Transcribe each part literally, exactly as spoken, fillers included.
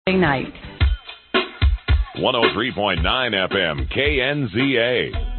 night. one oh three point nine F M, K N Z A.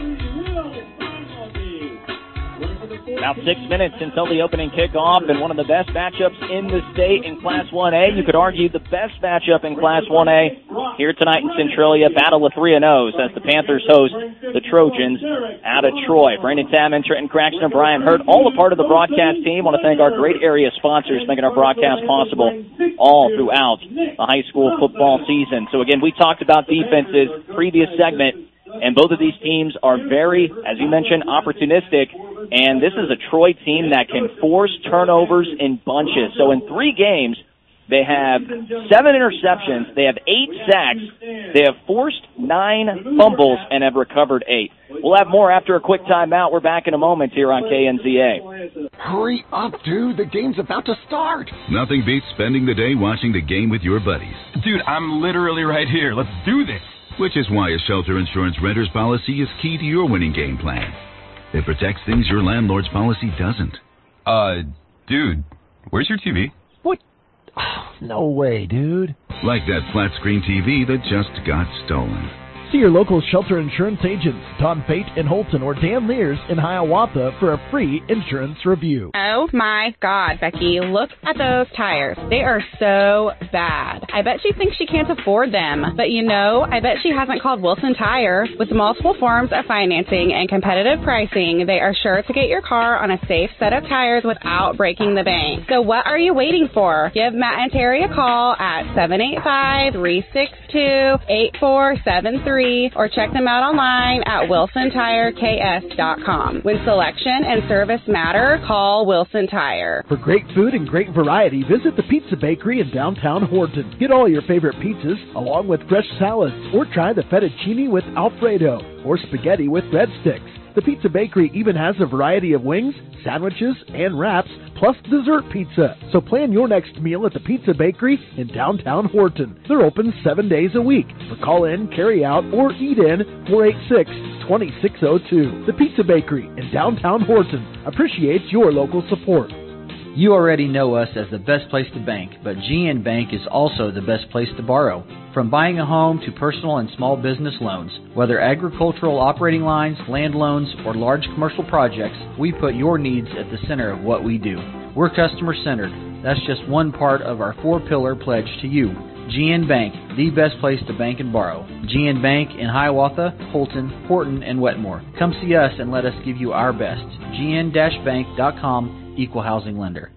About six minutes until the opening kickoff, and one of the best matchups in the state in Class one A. You could argue the best matchup in Class one A here tonight in Centralia. Battle of three and O's as the Panthers host the Trojans out of Troy. Brandon Tabman, Trenton Craxton, Brian Hurt, all a part of the broadcast team. I want to thank our great area sponsors making our broadcast possible all throughout the high school football season. So again, we talked about defenses previous segment, and both of these teams are very, as you mentioned, opportunistic. And this is a Troy team that can force turnovers in bunches. So in three games, they have seven interceptions, they have eight sacks, they have forced nine fumbles, and have recovered eight. We'll have more after a quick timeout. We're back in a moment here on K N Z A. Hurry up, dude. The game's about to start. Nothing beats spending the day watching the game with your buddies. Dude, I'm literally right here. Let's do this. Which is why a shelter insurance renter's policy is key to your winning game plan. It protects things your landlord's policy doesn't. Uh, dude, where's your T V? What? Oh, no way, dude. Like that flat-screen T V that just got stolen. See your local shelter insurance agents, Don Pate in Holton or Dan Lears in Hiawatha for a free insurance review. Oh my God, Becky, look at those tires. They are so bad. I bet she thinks she can't afford them. But you know, I bet she hasn't called Wilson Tire. With multiple forms of financing and competitive pricing, they are sure to get your car on a safe set of tires without breaking the bank. So what are you waiting for? Give Matt and Terry a call at seven eight five, three six two, eight four seven three or check them out online at wilson tire k s dot com. When selection and service matter, call Wilson Tire. For great food and great variety, visit the Pizza Bakery in downtown Horton. Get all your favorite pizzas along with fresh salads, or try the fettuccine with Alfredo or spaghetti with breadsticks. The Pizza Bakery even has a variety of wings, sandwiches, and wraps, plus dessert pizza. So plan your next meal at the Pizza Bakery in downtown Horton. They're open seven days a week. For call-in, carry-out, or eat-in, four eight six, two six zero two. The Pizza Bakery in downtown Horton appreciates your local support. You already know us as the best place to bank, but G N Bank is also the best place to borrow. From buying a home to personal and small business loans, whether agricultural operating lines, land loans, or large commercial projects, we put your needs at the center of what we do. We're customer-centered. That's just one part of our four-pillar pledge to you. G N Bank, the best place to bank and borrow. G N Bank in Hiawatha, Holton, Horton, and Wetmore. Come see us and let us give you our best. G N bank dot com, Equal Housing Lender.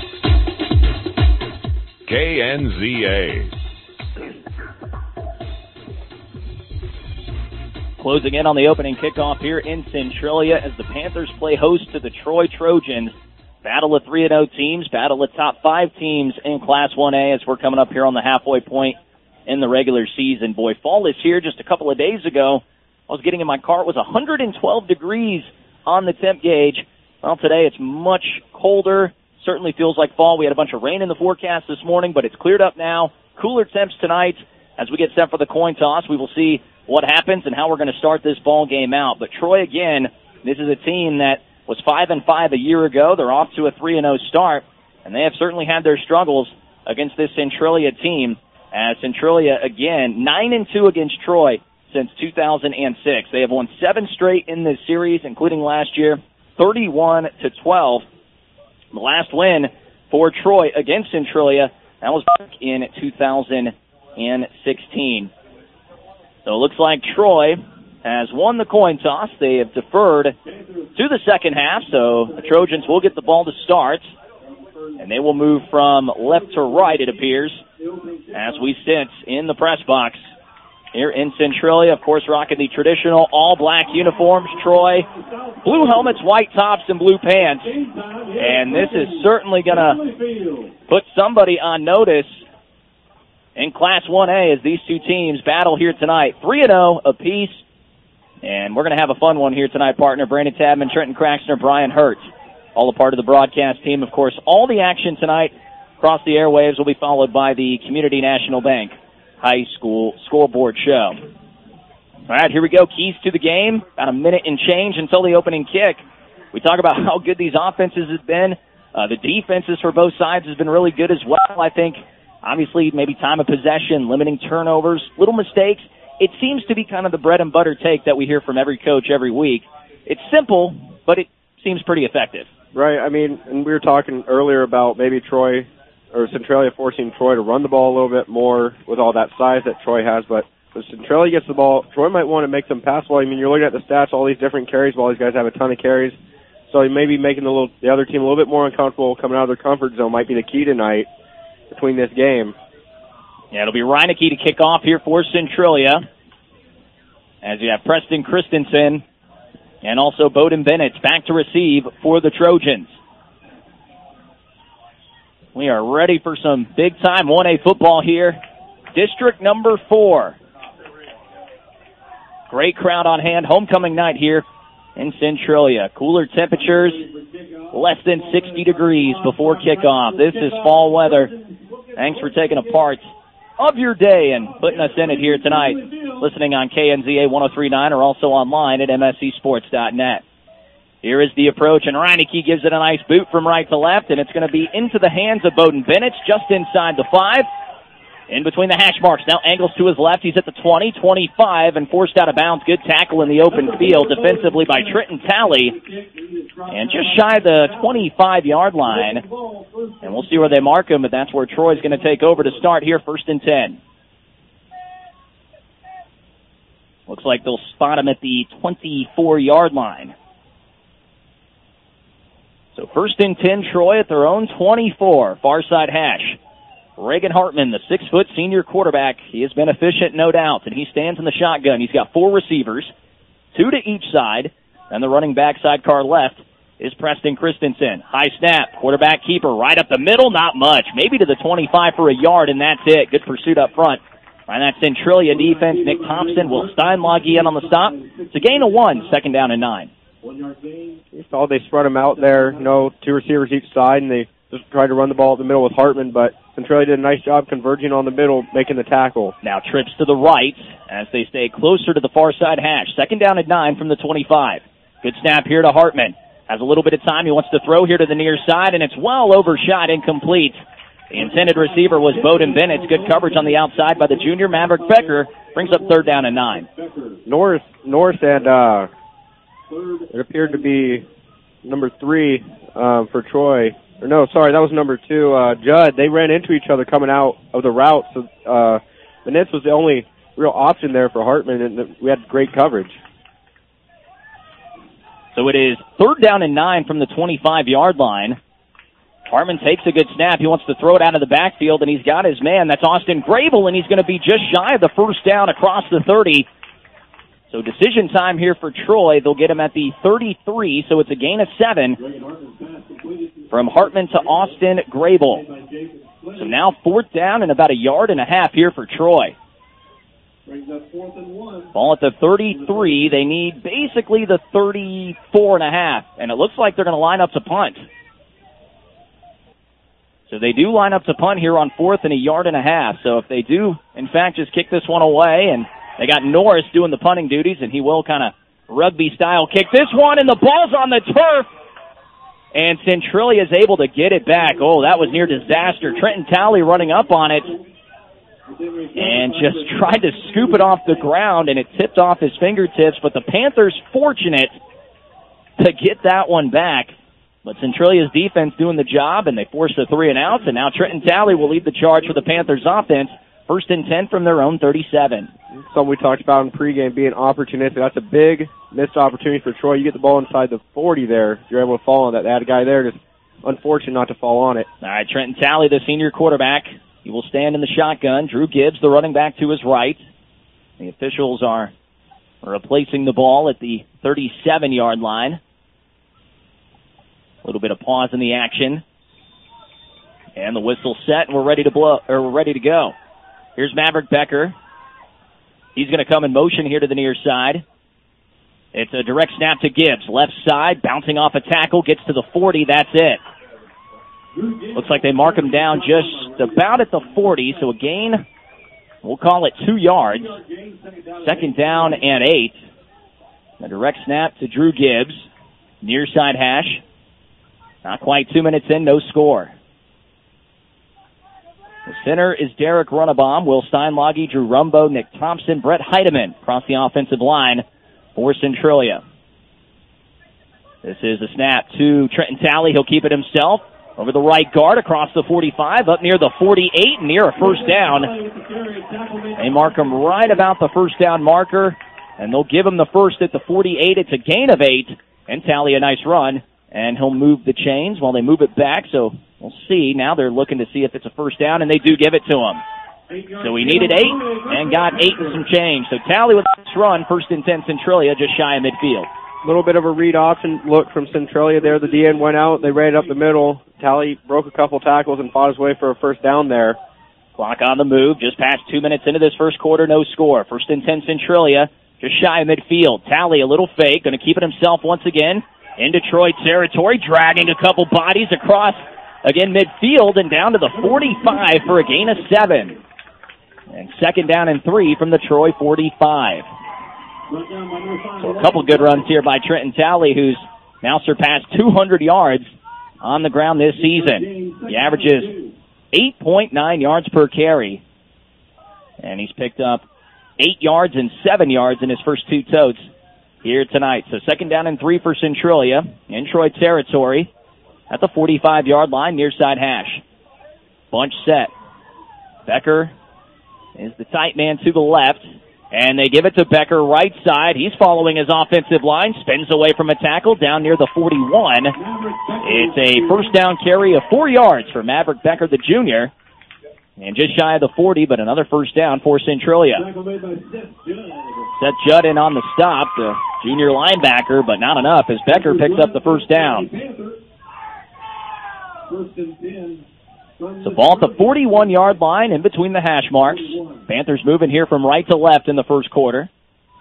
K N Z A. Closing in on the opening kickoff here in Centralia as the Panthers play host to the Troy Trojans. Battle of three and oh teams, battle of top five teams in Class one A as we're coming up here on the halfway point in the regular season. Boy, fall is here. Just a couple of days ago, I was getting in my car. It was one hundred twelve degrees on the temp gauge. Well, today it's much colder. Certainly feels like fall. We had a bunch of rain in the forecast this morning, but it's cleared up now. Cooler temps tonight as we get set for the coin toss. We will see what happens and how we're going to start this ball game out. But Troy, again, this is a team that was five and five a year ago. They're off to a three and oh start, and they have certainly had their struggles against this Centralia team. As Centralia, again, nine and two against Troy since two thousand six. They have won seven straight in this series, including last year, thirty-one to twelve. The last win for Troy against Centralia, that was back in two thousand sixteen. So it looks like Troy has won the coin toss. They have deferred to the second half, so the Trojans will get the ball to start, and they will move from left to right, it appears, as we sit in the press box here in Centralia. Of course, rocking the traditional all-black uniforms. Troy, blue helmets, white tops, and blue pants. And this is certainly going to put somebody on notice in Class one A as these two teams battle here tonight. three and oh apiece. And we're going to have a fun one here tonight, partner. Brandon Tabman, Trenton Craxton, Brian Hurt, all a part of the broadcast team. Of course, all the action tonight across the airwaves will be followed by the Community National Bank High School Scoreboard Show. All right, here we go. Keys to the game. About a minute and change until the opening kick. We talk about how good these offenses have been. Uh, the defenses for both sides has been really good as well. I think Obviously, maybe time of possession, limiting turnovers, little mistakes. It seems to be kind of the bread and butter take that we hear from every coach every week. It's simple, but it seems pretty effective. Right. I mean, and we were talking earlier about maybe Troy or Centralia forcing Troy to run the ball a little bit more with all that size that Troy has, but when Centralia gets the ball, Troy might want to make them pass well. I mean, you're looking at the stats, all these different carries, while these guys have a ton of carries. So maybe making the, little, the other team a little bit more uncomfortable coming out of their comfort zone might be the key tonight between this game. Yeah, it'll be Reineke to kick off here for Centralia, as you have Preston Christensen and also Bowden Bennett back to receive for the Trojans. We are ready for some big-time one A football here. District number four. Great crowd on hand. Homecoming night here in Centralia. Cooler temperatures, less than sixty degrees before kickoff. This is fall weather. Thanks for taking a part of your day and putting us in it here tonight. Listening on K N Z A one oh three point nine or also online at M S C sports dot net. Here is the approach, and Reineke gives it a nice boot from right to left, and it's going to be into the hands of Bowden Bennett, just inside the five. In between the hash marks, now angles to his left. He's at the twenty, twenty-five, and forced out of bounds. Good tackle in the open field defensively by Trenton Talley. And just shy of the twenty-five-yard line. And we'll see where they mark him, but that's where Troy's going to take over to start here, first and ten. Looks like they'll spot him at the twenty-four-yard line. So first and ten, Troy at their own twenty-four, far side hash. Reagan Hartman, the six-foot senior quarterback, he has been efficient, no doubt, and he stands in the shotgun. He's got four receivers, two to each side, and the running back sidecar left is Preston Christensen. High snap, quarterback keeper right up the middle, not much, maybe to the twenty-five for a yard, and that's it. Good pursuit up front by that Centralia defense. Nick Thompson, Will Steinlage in on the stop. It's a gain of one, second down and nine. You saw they spread them out there, you know, two receivers each side, and they just tried to run the ball at the middle with Hartman, but Centralia did a nice job converging on the middle, making the tackle. Now trips to the right as they stay closer to the far side hash. Second down and nine from the twenty-five. Good snap here to Hartman. Has a little bit of time. He wants to throw here to the near side, and it's well overshot, incomplete. The intended receiver was Bowden Bennett. Good coverage on the outside by the junior. Maverick Becker brings up third down and nine. North, North and, uh, it appeared to be number three um, for Troy. Or no, sorry, that was number two, uh, Judd. They ran into each other coming out of the route, so uh, Benitz was the only real option there for Hartman, and we had great coverage. So it is third down and nine from the twenty-five-yard line. Hartman takes a good snap. He wants to throw it out of the backfield, and he's got his man. That's Austin Grable, and he's going to be just shy of the first down across the thirty. So decision time here for Troy. They'll get him at the thirty-three, so it's a gain of seven from Hartman to Austin Grable. So now fourth down and about a yard and a half here for Troy. Ball at the thirty-three. They need basically the thirty-four and a half, and it looks like they're going to line up to punt. So they do line up to punt here on fourth and a yard and a half. So if they do, in fact, just kick this one away, and they got Norris doing the punting duties, and he will kind of rugby-style kick this one, and the ball's on the turf. And Centralia is able to get it back. Oh, that was near disaster. Trenton Talley running up on it and just tried to scoop it off the ground, and it tipped off his fingertips. But the Panthers fortunate to get that one back. But Centralia's defense doing the job, and they forced a three and out, and now Trenton Talley will lead the charge for the Panthers offense. First and ten from their own thirty-seven. Something we talked about in pregame, being opportunistic. That's a big missed opportunity for Troy. You get the ball inside the forty there. You're able to fall on that. They had a guy there, just unfortunate not to fall on it. All right, Trenton Talley, the senior quarterback. He will stand in the shotgun. Drew Gibbs, the running back, to his right. The officials are replacing the ball at the thirty-seven-yard line. A little bit of pause in the action. And the whistle set, and we're ready to blow, or we're ready to go. Here's Maverick Becker. He's going to come in motion here to the near side. It's a direct snap to Gibbs. Left side, bouncing off a tackle, gets to the forty. That's it. Looks like they mark him down just about at the forty, so a gain, we'll call it two yards. Second down and eight. A direct snap to Drew Gibbs. Near side hash. Not quite two minutes in, no score. The center is Derek Runabaum, Will Steinlage, Drew Rumbo, Nick Thompson, Brett Heidemann across the offensive line for Centralia. This is a snap to Trenton Talley. He'll keep it himself. Over the right guard, across the forty-five, up near the forty-eight, near a first down. They mark him right about the first down marker, and they'll give him the first at the forty-eight. It's a gain of eight, and Talley a nice run, and he'll move the chains while they move it back, so we'll see. Now they're looking to see if it's a first down, and they do give it to him. So he needed eight, and got eight and some change. So Talley with this run, first and ten Centralia, just shy of midfield. A little bit of a read option look from Centralia there. The D N went out. They ran it up the middle. Talley broke a couple tackles and fought his way for a first down there. Clock on the move. Just past two minutes into this first quarter, no score. First and ten Centralia, just shy of midfield. Talley a little fake, going to keep it himself once again into Troy territory, dragging a couple bodies across, again, midfield and down to the forty-five for a gain of seven. And second down and three from the Troy forty-five. So a couple good runs here by Trenton Talley, who's now surpassed two hundred yards on the ground this season. He averages eight point nine yards per carry. And he's picked up eight yards and seven yards in his first two totes here tonight. So second down and three for Centralia in Troy territory at the forty-five-yard line, near side hash. Bunch set. Becker is the tight man to the left. And they give it to Becker right side. He's following his offensive line, spins away from a tackle down near the forty-one. It's a first down carry of four yards for Maverick Becker, the junior. And just shy of the forty, but another first down for Centralia. Seth Judd in on the stop, the junior linebacker, but not enough as Becker picks up the first down. So ball at the forty-one-yard line in between the hash marks. Panthers moving here from right to left in the first quarter.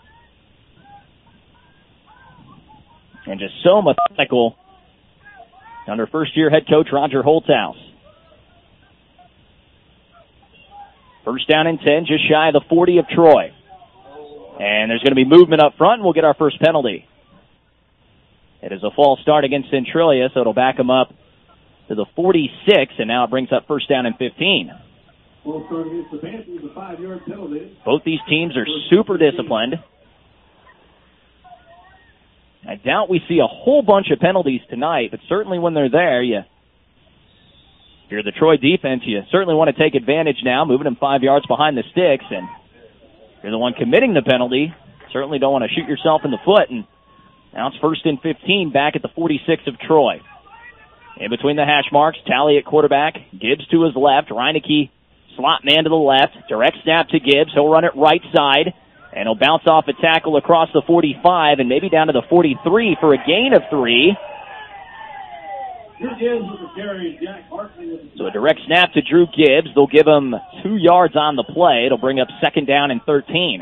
And just so methodical under first-year head coach Roger Holthouse. First down and ten, just shy of the forty of Troy. And there's going to be movement up front, and we'll get our first penalty. It is a false start against Centralia, so it'll back them up to the forty-six, and now it brings up first down and fifteen. Both these teams are super disciplined. I doubt we see a whole bunch of penalties tonight, but certainly when they're there, you, if you're the Troy defense, you certainly want to take advantage now, moving them five yards behind the sticks, and if you're the one committing the penalty, certainly don't want to shoot yourself in the foot, and now it's first and fifteen back at the forty-six of Troy. In between the hash marks, Talley at quarterback, Gibbs to his left, Reineke slot man to the left, direct snap to Gibbs, he'll run it right side, and he'll bounce off a tackle across the forty-five and maybe down to the forty-three for a gain of three. So a direct snap to Drew Gibbs, they'll give him two yards on the play, it'll bring up second down and thirteen.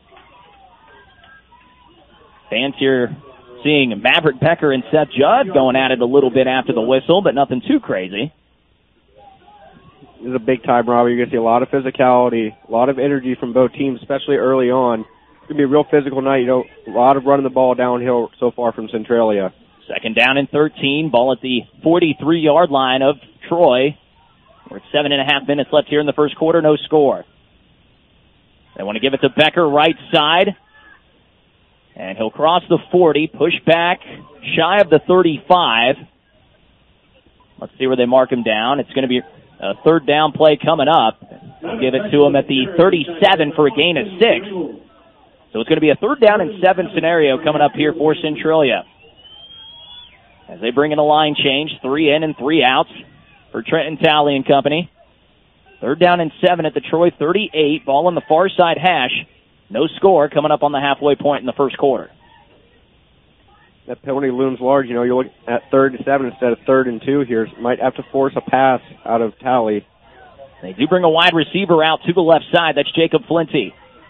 Fans here seeing Maverick Becker and Seth Judd going at it a little bit after the whistle, but nothing too crazy. This is a big-time robbery. You're going to see a lot of physicality, a lot of energy from both teams, especially early on. It's going to be a real physical night. You know, a lot of running the ball downhill so far from Centralia. Second down and thirteen, ball at the forty-three-yard line of Troy. We're at seven and a half minutes left here in the first quarter, no score. They want to give it to Becker right side. And he'll cross the forty, push back, shy of the thirty-five. Let's see where they mark him down. It's going to be a third down play coming up. We'll give it to him at the thirty-seven for a gain of six. So it's going to be a third down and seven scenario coming up here for Centralia. As they bring in a line change, three in and three outs for Trenton Talley and company. Third down and seven at the Troy thirty-eight, ball on the far side hash. No score coming up on the halfway point in the first quarter. That penalty looms large. You know, you look at third and seven instead of third and two here. Might have to force a pass out of Talley. They do bring a wide receiver out to the left side. That's Jacob Flinty.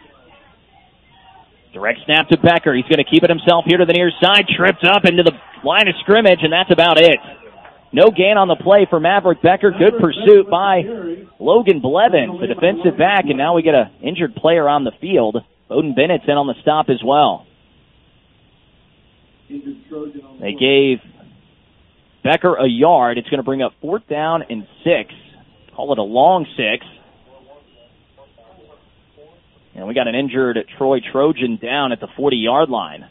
Direct snap to Becker. He's going to keep it himself here to the near side. Tripped up into the line of scrimmage, and that's about it. No gain on the play for Maverick Becker. Good pursuit by Logan Blevins, the defensive back, and now we get an injured player on the field. Bowden Bennett's in on the stop as well. They gave Becker a yard. It's going to bring up fourth down and six Call it a long six. And we got an injured Troy Trojan down at the forty-yard line.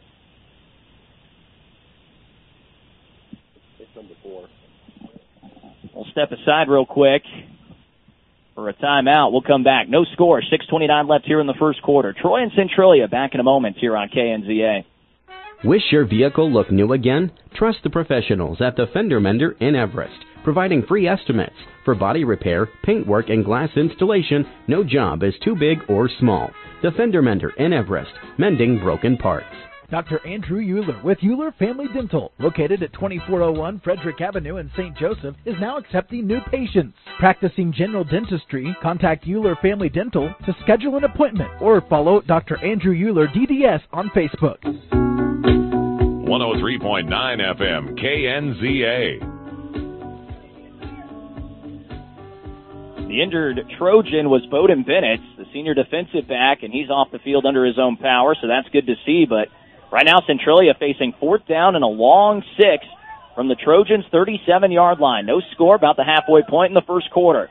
It's number four. We'll step aside real quick for a timeout. We'll come back. No score. six twenty-nine left here in the first quarter. Troy and Centralia back in a moment here on K N Z A. Wish your vehicle looked new again? Trust the professionals at the Fender Mender in Everest, providing free estimates. For body repair, paintwork, and glass installation, no job is too big or small. The Fender Mender in Everest, mending broken parts. Doctor Andrew Euler with Euler Family Dental, located at twenty-four oh one Frederick Avenue in Saint Joseph, is now accepting new patients. Practicing general dentistry, contact Euler Family Dental to schedule an appointment or follow Doctor Andrew Euler D D S on Facebook. one oh three point nine F M, K N Z A. The injured Trojan was Bowden Bennett, the senior defensive back, and he's off the field under his own power, so that's good to see. But right now, Centralia facing fourth down and a long six from the Trojans' thirty-seven-yard line. No score, about the halfway point in the first quarter.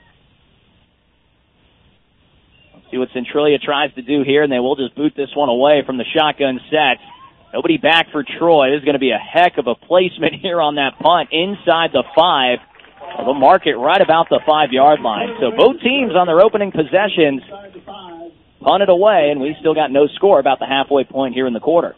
Let's see what Centralia tries to do here, and they will just boot this one away from the shotgun sets. Nobody back for Troy. This is going to be a heck of a placement here on that punt inside the five. They'll mark it right about the five-yard line. So both teams on their opening possessions punt it away, and we still got no score about the halfway point here in the quarter.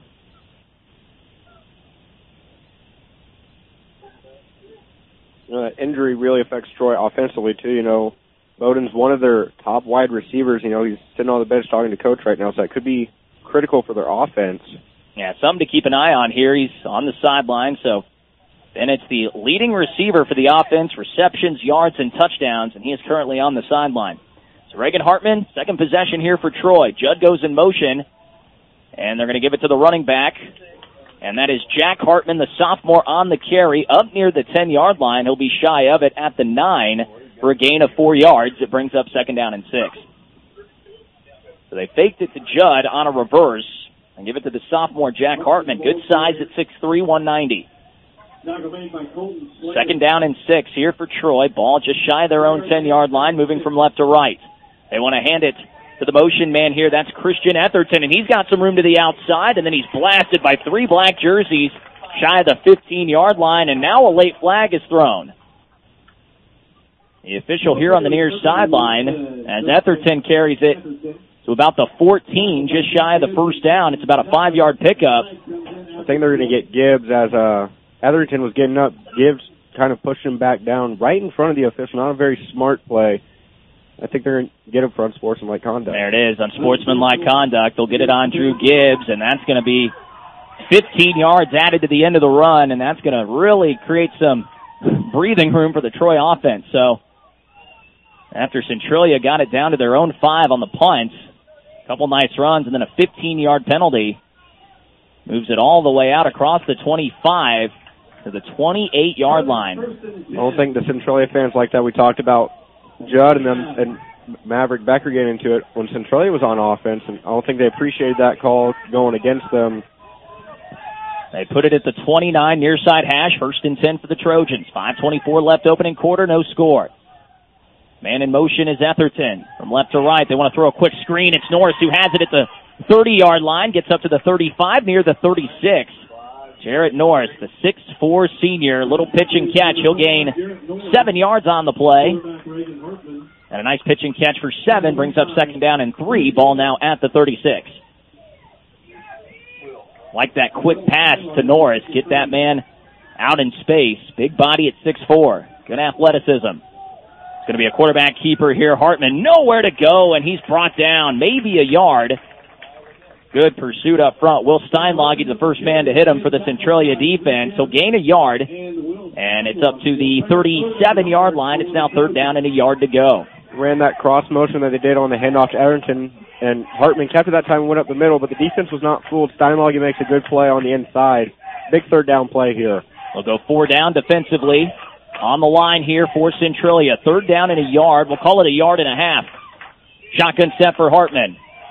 You know, that injury really affects Troy offensively, too. You know, Bowden's one of their top wide receivers. You know, he's sitting on the bench talking to Coach right now, so that could be critical for their offense. Yeah, something to keep an eye on here. He's on the sideline, so Bennett's the leading receiver for the offense, receptions, yards, and touchdowns, and he is currently on the sideline. So Reagan Hartman, second possession here for Troy. Judd goes in motion, and they're going to give it to the running back, and that is Jack Hartman, the sophomore, on the carry, up near the ten-yard line. He'll be shy of it at the nine for a gain of four yards. It brings up second down and six. So they faked it to Judd on a reverse and give it to the sophomore, Jack Hartman. Good size at six three, one ninety. Second down and six here for Troy. Ball just shy of their own ten-yard line, moving from left to right. They want to hand it to the motion man here. That's Christian Etherton, and he's got some room to the outside, and then he's blasted by three black jerseys shy of the fifteen-yard line, and now a late flag is thrown. The official here on the near sideline, as Etherton carries it to about the fourteen, just shy of the first down. It's about a five-yard pickup. I think they're going to get Gibbs as uh, Etherton was getting up. Gibbs kind of pushed him back down right in front of the official. Not a very smart play. I think they're going to get him for unsportsmanlike conduct. There it is, unsportsmanlike conduct. They'll get it on Drew Gibbs, and that's going to be fifteen yards added to the end of the run, and that's going to really create some breathing room for the Troy offense. So after Centralia got it down to their own five on the punt, a couple nice runs, and then a fifteen-yard penalty, moves it all the way out across the twenty-five to the twenty-eight-yard line. I don't think the Centralia fans like that. We talked about Judd and them and Maverick Becker getting into it when Centralia was on offense, and I don't think they appreciated that call going against them. They put it at the twenty-nine, near side hash, first and ten for the Trojans. five twenty-four left opening quarter, no score. Man in motion is Etherton. From left to right, they want to throw a quick screen. It's Norris who has it at the thirty-yard line, gets up to the thirty-five, near the thirty-six. Jarrett Norris, the six four senior, little pitch and catch. He'll gain seven yards on the play. And a nice pitch and catch for seven brings up second down and three. Ball now at the thirty-six. Like that quick pass to Norris. Get that man out in space. Big body at six four. Good athleticism. It's going to be a quarterback keeper here. Hartman nowhere to go, and he's brought down maybe a yard. Good pursuit up front. Will Steinlage is the first man to hit him for the Centralia defense. He'll gain a yard, and it's up to the thirty-seven-yard line. It's now third down and a yard to go. Ran that cross motion that they did on the handoff to Etherton, and Hartman kept it that time and went up the middle, but the defense was not fooled. Steinlage makes a good play on the inside. Big third down play here. We'll go four down defensively on the line here for Centralia. Third down and a yard. We'll call it a yard and a half. Shotgun set for Hartman.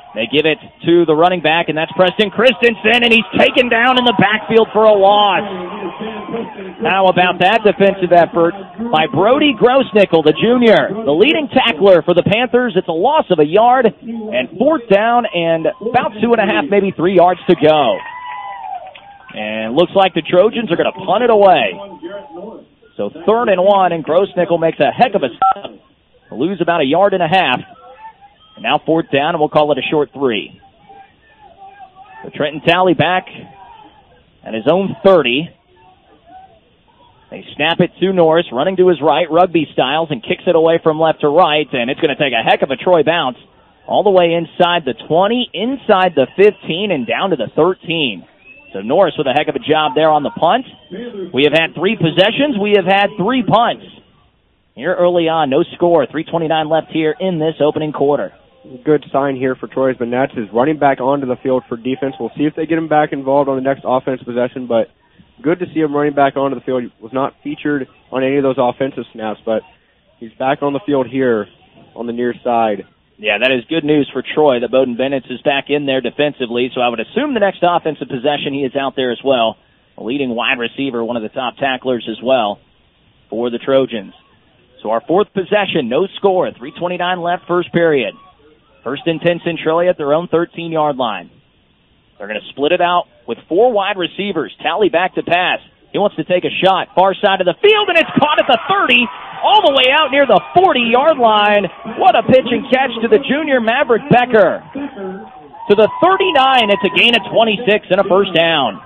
They give it to the running back, and that's Preston Christensen, and he's taken down in the backfield for a loss. How about that defensive effort by Brody Grossnickel, the junior, the leading tackler for the Panthers. It's a loss of a yard, and fourth down and about two and a half, maybe three yards to go. And looks like the Trojans are going to punt it away. So third and one, and Grossnickel makes a heck of a stop. Lose about a yard and a half. And now fourth down, and we'll call it a short three. So Trenton Talley back at his own thirty. They snap it to Norris, running to his right, rugby styles, and kicks it away from left to right, and it's going to take a heck of a Troy bounce all the way inside the twenty, inside the fifteen, and down to the thirteen. So Norris with a heck of a job there on the punt. We have had three possessions. We have had three punts. Here early on, no score. three twenty-nine left here in this opening quarter. Good sign here for Troy's Bennett is running back onto the field for defense. We'll see if they get him back involved on the next offense possession, but good to see him running back onto the field. He was not featured on any of those offensive snaps, but he's back on the field here on the near side. Yeah, that is good news for Troy that Bowden Bennett is back in there defensively, so I would assume the next offensive possession he is out there as well. A leading wide receiver, one of the top tacklers as well for the Trojans. So our fourth possession, no score, three twenty-nine left, first period. First and ten, Centralia at their own thirteen-yard line. They're going to split it out with four wide receivers. Talley back to pass. He wants to take a shot, far side of the field, and it's caught at the thirty, all the way out near the forty-yard line. What a pitch and catch to the junior Maverick Becker. To the thirty-nine, it's a gain of twenty-six and a first down.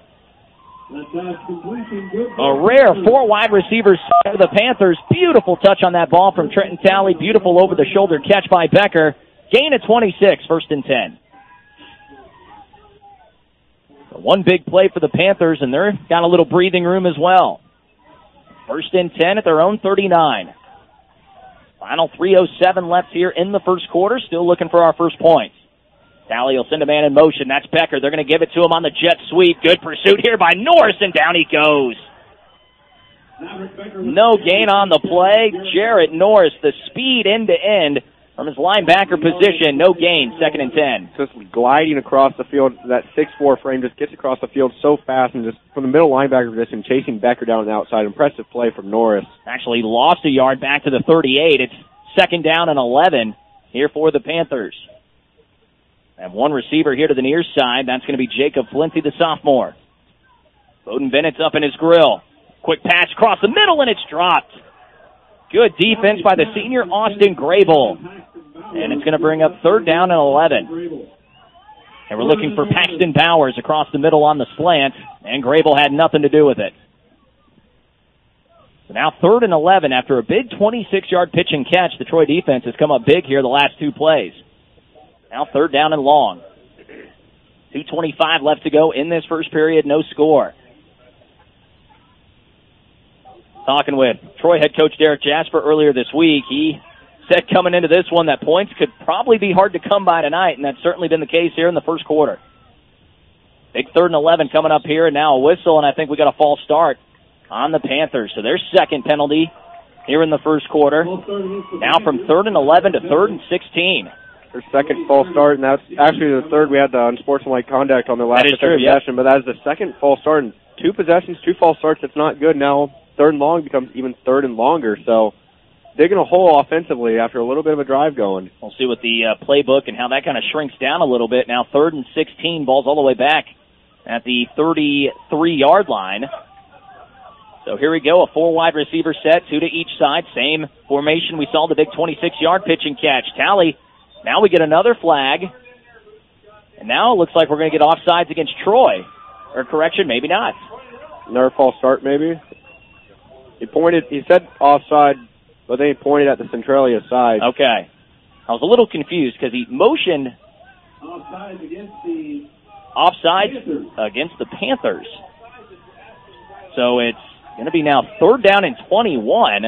A rare four wide receivers for the Panthers. Beautiful touch on that ball from Trenton Talley. Beautiful over-the-shoulder catch by Becker. Gain of twenty-six, first and ten. So one big play for the Panthers, and they're got a little breathing room as well. First and ten at their own thirty-nine. Final three oh seven left here in the first quarter. Still looking for our first points. Talley will send a man in motion. That's Becker. They're going to give it to him on the jet sweep. Good pursuit here by Norris, and down he goes. No gain on the play. Jarrett Norris, the speed end-to-end from his linebacker position. No gain, second and ten. Just gliding across the field. That six four frame just gets across the field so fast, and just from the middle linebacker position, chasing Becker down the outside. Impressive play from Norris. Actually lost a yard back to the thirty-eight. It's second down and eleven here for the Panthers. They have one receiver here to the near side. That's going to be Jacob Flinty, the sophomore. Bowden Bennett's up in his grill. Quick pass across the middle, and it's dropped. Good defense by the senior Austin Grable. And it's going to bring up third down and eleven. And we're looking for Paxton Bowers across the middle on the slant, and Grable had nothing to do with it. So now third and eleven after a big twenty-six-yard pitch and catch. The Troy defense has come up big here the last two plays. Now third down and long. two twenty-five left to go in this first period, no score. Talking with Troy head coach Derek Jasper earlier this week, he said coming into this one that points could probably be hard to come by tonight, and that's certainly been the case here in the first quarter. Big third and eleven coming up here, and now a whistle, and I think we got a false start on the Panthers. So their second penalty here in the first quarter. Now from third and eleven to third and sixteen. Their second false start, and that's actually the third. We had the unsportsmanlike conduct on the last true, possession, yeah. but that is the second false start. And two possessions, two false starts, that's not good. Now third and long becomes even third and longer. So digging a hole offensively after a little bit of a drive going. We'll see what the uh, playbook and how that kind of shrinks down a little bit. Now third and sixteen, ball's all the way back at the thirty-three-yard line. So here we go, a four wide receiver set, two to each side. Same formation we saw the big twenty-six-yard pitch and catch. Talley. Now we get another flag, and now it looks like we're going to get offsides against Troy. Or correction, maybe not. Another false start, maybe. He pointed, he said offside, but then he pointed at the Centralia side. Okay. I was a little confused because he motioned offside against the offside Panthers. against the Panthers. So it's going to be now third down and twenty-one.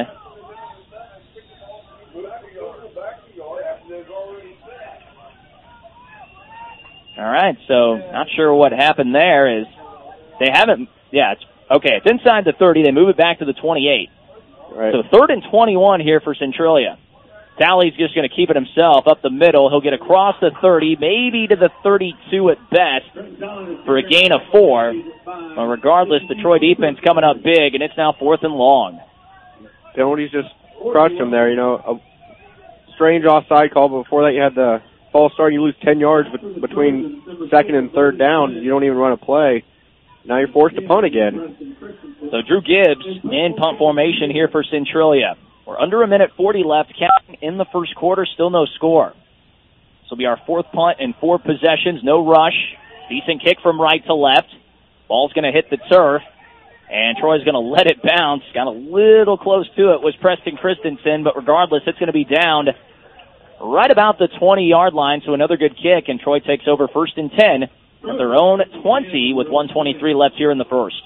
All right, so not sure what happened there. Is they haven't, yeah, it's okay. It's inside the thirty. They move it back to the twenty-eight. Right. So third and twenty-one here for Centralia. Talley's just going to keep it himself up the middle. He'll get across the thirty, maybe to the thirty-two at best for a gain of four. But regardless, the Troy defense coming up big, and it's now fourth and long. Penalties just crushed him there. You know, a strange offside call, but before that you had the false start. You lose ten yards between second and third down. You don't even run a play. Now you're forced to punt again. So Drew Gibbs in punt formation here for Centralia. We're under a minute forty left, counting in the first quarter, still no score. This will be our fourth punt and four possessions, no rush. Decent kick from right to left. Ball's going to hit the turf, and Troy's going to let it bounce. Got a little close to it was Preston Christensen, but regardless, it's going to be downed right about the twenty-yard line, so another good kick, and Troy takes over first and ten at their own twenty with one twenty-three left here in the first.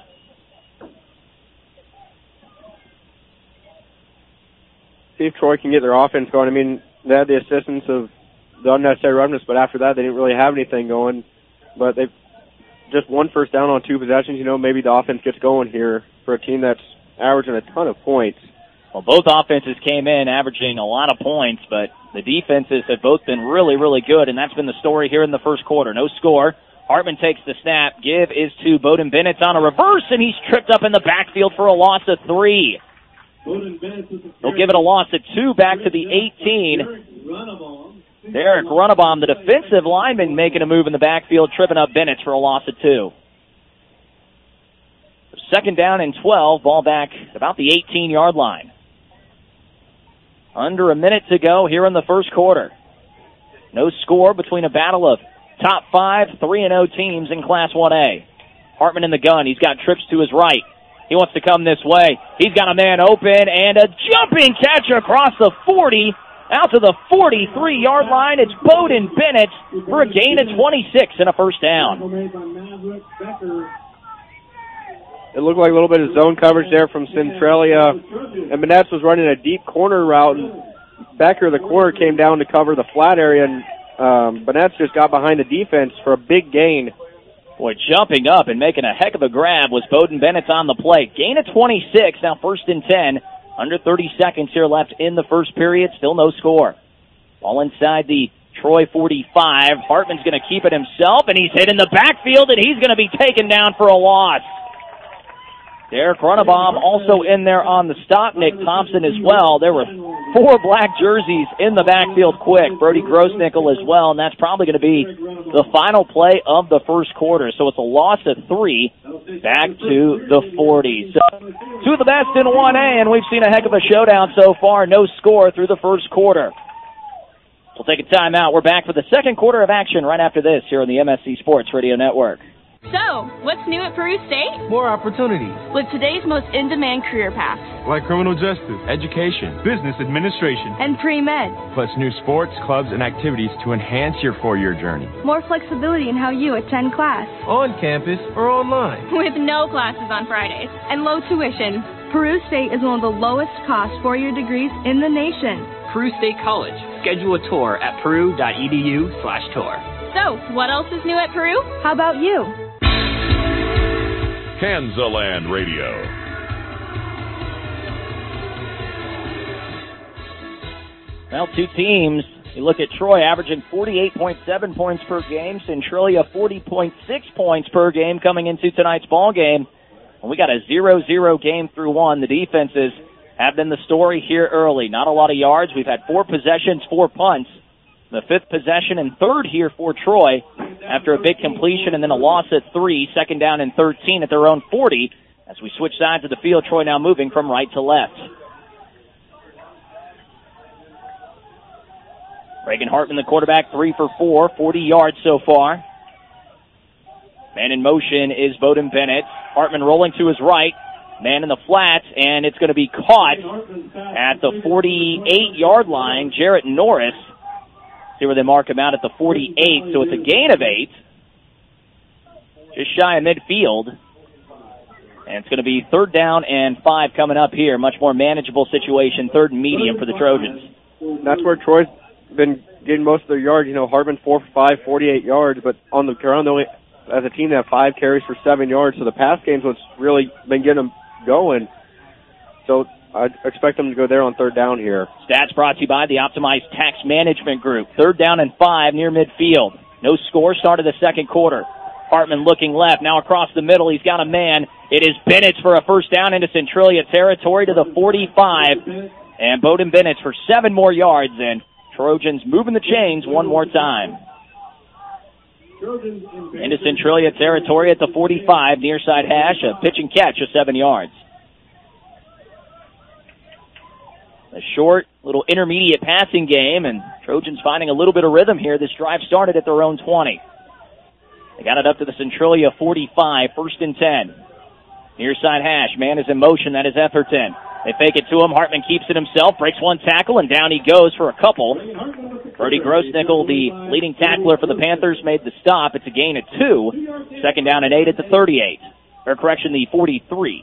See if Troy can get their offense going. I mean, they had the assistance of the unnecessary roughness, but after that they didn't really have anything going. But they've just one first down on two possessions. You know, maybe the offense gets going here for a team that's averaging a ton of points. Well, both offenses came in averaging a lot of points, but the defenses have both been really, really good, and that's been the story here in the first quarter. No score. Hartman takes the snap. Give is to Bowden Bennett on a reverse, and he's tripped up in the backfield for a loss of three. They'll give it a loss of two back to the eighteen. Derek Runabaum, the defensive lineman, making a move in the backfield, tripping up Bennett for a loss of two. Second down and twelve, ball back about the eighteen-yard line. Under a minute to go here in the first quarter. No score between a battle of top five, three and oh teams in Class one A. Hartman in the gun. He's got trips to his right. He wants to come this way. He's got a man open, and a jumping catch across the forty, out to the forty-three-yard line. It's Bowden Bennett for a gain of twenty-six and a first down. It looked like a little bit of zone coverage there from Centralia, and Manetz was running a deep corner route, and Becker, the corner, came down to cover the flat area, and um, Manetz just got behind the defense for a big gain. Boy, jumping up and making a heck of a grab was Bowden Bennett on the play. Gain of twenty-six, now first and ten. Under thirty seconds here left in the first period. Still no score. Ball inside the Troy forty-five. Hartman's going to keep it himself, and he's hit in the backfield, and he's going to be taken down for a loss. Derek Runabaum also in there on the stop. Nick Thompson as well. There were four black jerseys in the backfield quick. Brody Grossnickel as well, and that's probably going to be the final play of the first quarter. So it's a loss of three back to the forty. So two of the best in one A, and we've seen a heck of a showdown so far. No score through the first quarter. We'll take a timeout. We're back for the second quarter of action right after this here on the M S C Sports Radio Network. So, what's new at Peru State? More opportunities. With today's most in-demand career paths. Like criminal justice, education, business administration, and pre-med. Plus new sports, clubs, and activities to enhance your four-year journey. More flexibility in how you attend class. On campus or online. With no classes on Fridays. And low tuition. Peru State is one of the lowest cost four-year degrees in the nation. Peru State College. Schedule a tour at peru.edu slash tour. So, what else is new at Peru? How about you? Kansaland Radio. Well, two teams. You look at Troy averaging forty-eight point seven points per game. Centralia forty point six points per game coming into tonight's ball game. And we got a zero zero game through one. The defenses have been the story here early. Not a lot of yards. We've had four possessions, four punts. The fifth possession and third here for Troy after a big completion and then a loss at three, second down and thirteen at their own forty. As we switch sides of the field, Troy now moving from right to left. Reagan Hartman, the quarterback, three for four, forty yards so far. Man in motion is Bowden Bennett. Hartman rolling to his right. Man in the flat, and it's going to be caught at the forty-eight-yard line. Jarrett Norris. See where they mark him out at the forty-eight, so it's a gain of eight. Just shy of midfield. And it's going to be third down and five coming up here. Much more manageable situation, third and medium for the Trojans. That's where Troy's been getting most of their yards. You know, Hartman four for five, forty-eight yards, but on the ground, they only, as a team, they have five carries for seven yards, so the pass game's what's really been getting them going. So I'd expect them to go there on third down here. Stats brought to you by the Optimized Tax Management Group. Third down and five near midfield. No score, start of the second quarter. Hartman looking left, now across the middle. He's got a man. It is Bennett for a first down into Centralia territory to the forty-five. And Bowden Bennett for seven more yards, and Trojans moving the chains one more time. Into Centralia territory at the forty-five, near side hash, a pitch and catch of seven yards. A short, little intermediate passing game, and Trojans finding a little bit of rhythm here. This drive started at their own twenty. They got it up to the Centralia forty-five, first and ten. Near side hash, man is in motion, that is Etherton. They fake it to him, Hartman keeps it himself, breaks one tackle, and down he goes for a couple. Brody Grossnickel, the leading tackler for the Panthers, made the stop. It's a gain of two. Second down and eight at the thirty-eight. Or correction, the forty-three.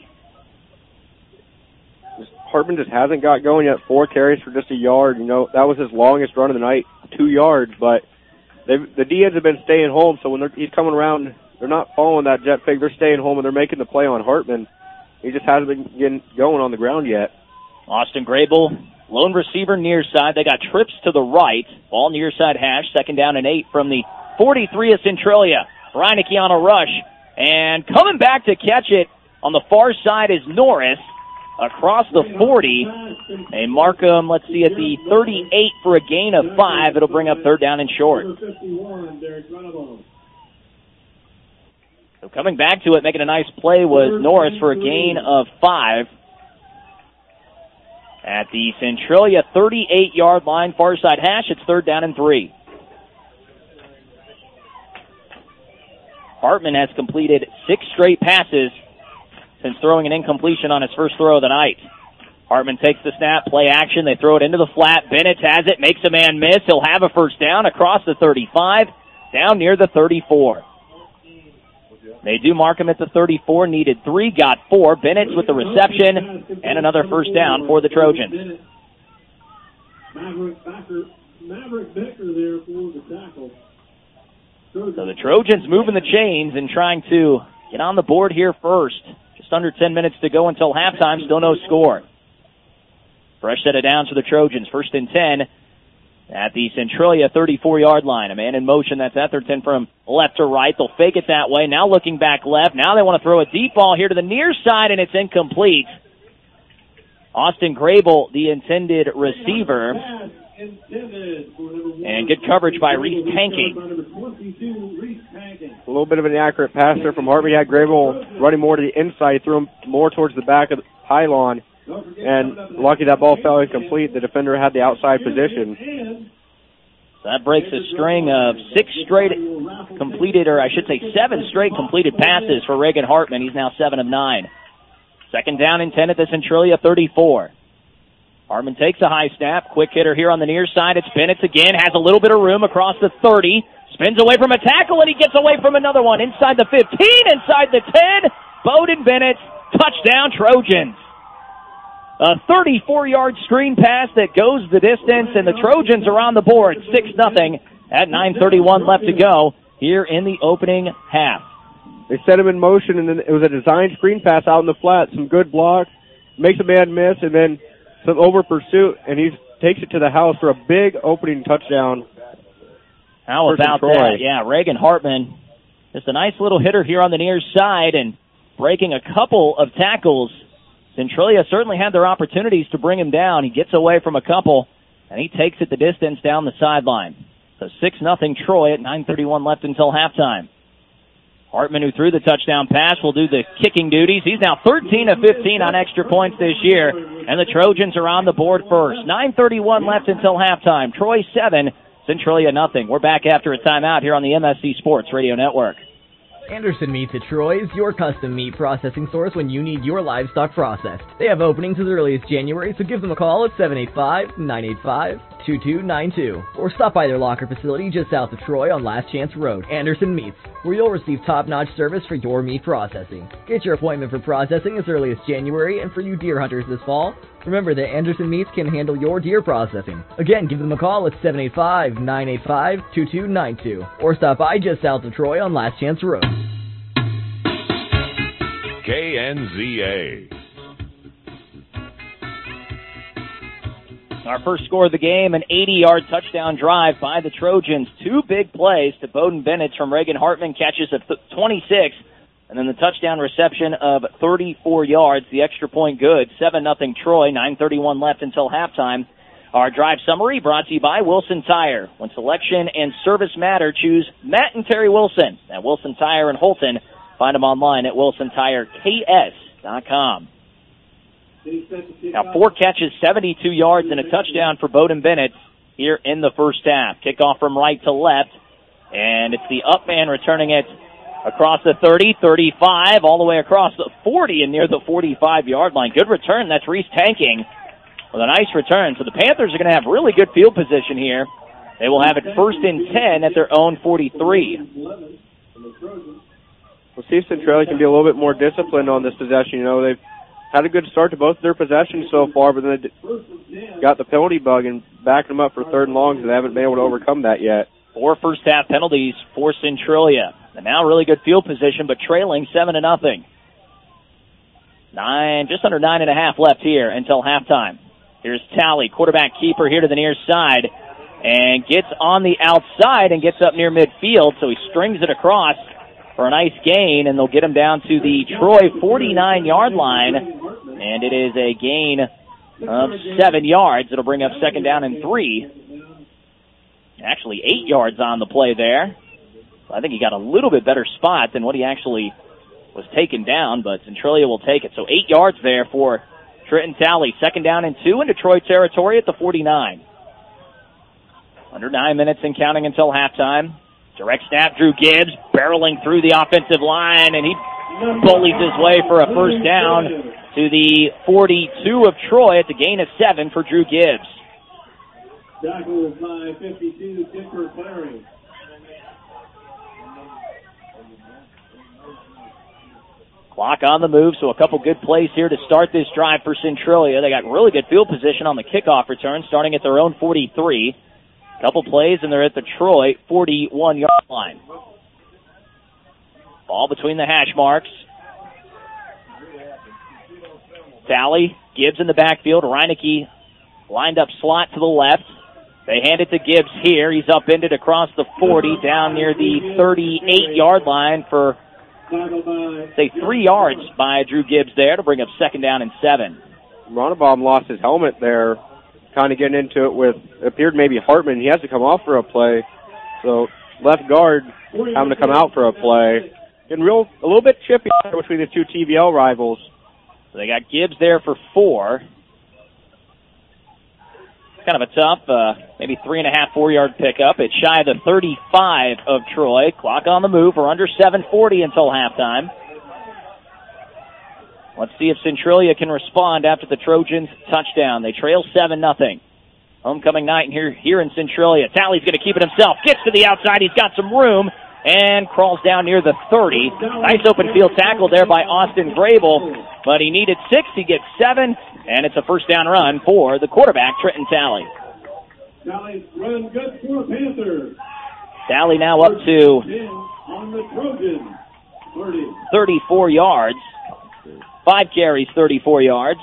Hartman just hasn't got going yet. Four carries for just a yard. You know, that was his longest run of the night, two yards. But they've, the D-ends have been staying home, so when they're, he's coming around, they're not following that jet fake. They're staying home, and they're making the play on Hartman. He just hasn't been getting going on the ground yet. Austin Grable, lone receiver near side. They got trips to the right. Ball near side hash. Second down and eight from the forty-three of Centralia. Reineke on a rush. And coming back to catch it on the far side is Norris. Across the forty, a Markham, let's see, at the thirty-eight for a gain of five. It'll bring up third down and short. So coming back to it, making a nice play was Norris for a gain of five. At the Centralia thirty-eight-yard line, far side hash, it's third down and three. Hartman has completed six straight passes since throwing an incompletion on his first throw of the night. Hartman takes the snap, play action, they throw it into the flat. Bennett has it, makes a man miss. He'll have a first down across the thirty-five, down near the thirty-four. They do mark him at the thirty-four, needed three, got four. Bennett's with the reception, and another first down for the Trojans. Maverick Becker, Maverick Becker there for the tackle. So the Trojans moving the chains and trying to get on the board here first. Just under ten minutes to go until halftime, still no score. Fresh set of downs for the Trojans, first and ten at the Centralia thirty-four-yard line. A man in motion, that's Etherton from left to right. They'll fake it that way. Now looking back left. Now they want to throw a deep ball here to the near side, and it's incomplete. Austin Grable, the intended receiver. And good coverage by Reese Pankey. A little bit of an inaccurate pass there from Harvey. Had Grable running more to the inside, threw him more towards the back of the pylon. And lucky that ball fell incomplete. The defender had the outside position. So that breaks a string of six straight completed, or I should say seven straight completed passes for Reagan Hartman. He's now seven of nine. Second down and ten at the Centralia thirty-four. Hartman takes a high snap. Quick hitter here on the near side. It's Bennett again. Has a little bit of room across the thirty. Spins away from a tackle, and he gets away from another one. Inside the fifteen, inside the ten. Bowden Bennett, touchdown Trojans. A thirty-four-yard screen pass that goes the distance, and the Trojans are on the board, six nothing at nine thirty-one left to go here in the opening half. They set him in motion, and then it was a designed screen pass out in the flat. Some good blocks, makes a man miss, and then some over pursuit, and he takes it to the house for a big opening touchdown. How about that? Yeah, Reagan Hartman, just a nice little hitter here on the near side, and breaking a couple of tackles. Centralia certainly had their opportunities to bring him down. He gets away from a couple, and he takes it the distance down the sideline. So six nothing Troy at nine thirty-one left until halftime. Hartman, who threw the touchdown pass, will do the kicking duties. He's now thirteen of fifteen on extra points this year, and the Trojans are on the board first. nine thirty-one left until halftime. Troy seven, Centralia nothing. We're back after a timeout here on the M S C Sports Radio Network. Anderson Meats at Troy is your custom meat processing source when you need your livestock processed. They have openings as early as January, so give them a call at seven eight five, nine eight five, two two nine two. Or stop by their locker facility just south of Troy on Last Chance Road. Anderson Meats, where you'll receive top-notch service for your meat processing. Get your appointment for processing as early as January, and for you deer hunters this fall, remember that Anderson Meats can handle your deer processing. Again, give them a call at seven eight five, nine eight five, two two nine two. Or stop by just south of Troy on Last Chance Road. K N Z A. Our first score of the game, an eighty-yard touchdown drive by the Trojans. Two big plays to Bowden Bennett from Reagan Hartman, catches at twenty-six, and then the touchdown reception of thirty-four yards, the extra point good. seven nothing Troy, nine thirty-one left until halftime. Our drive summary brought to you by Wilson Tire. When selection and service matter, choose Matt and Terry Wilson at Wilson Tire in Holton. Find them online at wilson tire k s dot com. Now four catches, seventy-two yards, and a touchdown for Bowden Bennett here in the first half. Kickoff from right to left, and it's the up man returning it across the thirty, thirty-five, all the way across the forty and near the forty-five-yard line. Good return. That's Reese Tanking with a nice return. So the Panthers are going to have really good field position here. They will have it first and ten at their own forty-three. We'll see if Centralia can be a little bit more disciplined on this possession. You know, they've had a good start to both their possessions so far, but then they got the penalty bug and backing them up for third and longs, and they haven't been able to overcome that yet. Four first-half penalties for Centralia. And now really good field position, but trailing seven to nothing. Nine, just under nine and a half left here until halftime. Here's Talley, quarterback keeper here to the near side, and gets on the outside and gets up near midfield, so he strings it across for a nice gain, and they'll get him down to the Troy forty-nine-yard line, and it is a gain of seven yards. It'll bring up second down and three. Actually, eight yards on the play there. I think he got a little bit better spot than what he actually was taken down, but Centralia will take it. So eight yards there for Trenton Talley. Second down and two in Detroit territory at the forty-nine. Under nine minutes and counting until halftime. Direct snap, Drew Gibbs barreling through the offensive line, and he bullies his way for a first down to the forty-two of Troy. It's a gain of seven for Drew Gibbs. Tackled by fifty-two, Tipper Clary. Clock on the move, so a couple good plays here to start this drive for Centralia. They got really good field position on the kickoff return, starting at their own forty-three. Couple plays, and they're at the Troy forty-one-yard line. Ball between the hash marks. Talley, Gibbs in the backfield. Reineke lined up slot to the left. They hand it to Gibbs here. He's upended across the forty, down near the thirty-eight-yard line for, say, three yards by Drew Gibbs there to bring up second down and seven. Ronnebaum lost his helmet there, kind of getting into it with, it appeared maybe Hartman. He has to come off for a play. So left guard having to come out for a play. Getting real, a little bit chippy between the two T V L rivals. So they got Gibbs there for four. Kind of a tough, uh, maybe three and a half, four yard pickup. It's shy of the thirty-five of Troy. Clock on the move. We're under seven forty until halftime. Let's see if Centralia can respond after the Trojans touchdown. They trail seven nothing. Homecoming night here, here in Centralia. Talley's going to keep it himself. Gets to the outside. He's got some room and crawls down near the thirty. Nice open field tackle there by Austin Grable, but he needed six. He gets seven, and it's a first down run for the quarterback, Trenton Talley. Talley's run good for Panthers. Talley now up to on the Trojans. thirty. thirty-four yards. Five carries, thirty-four yards.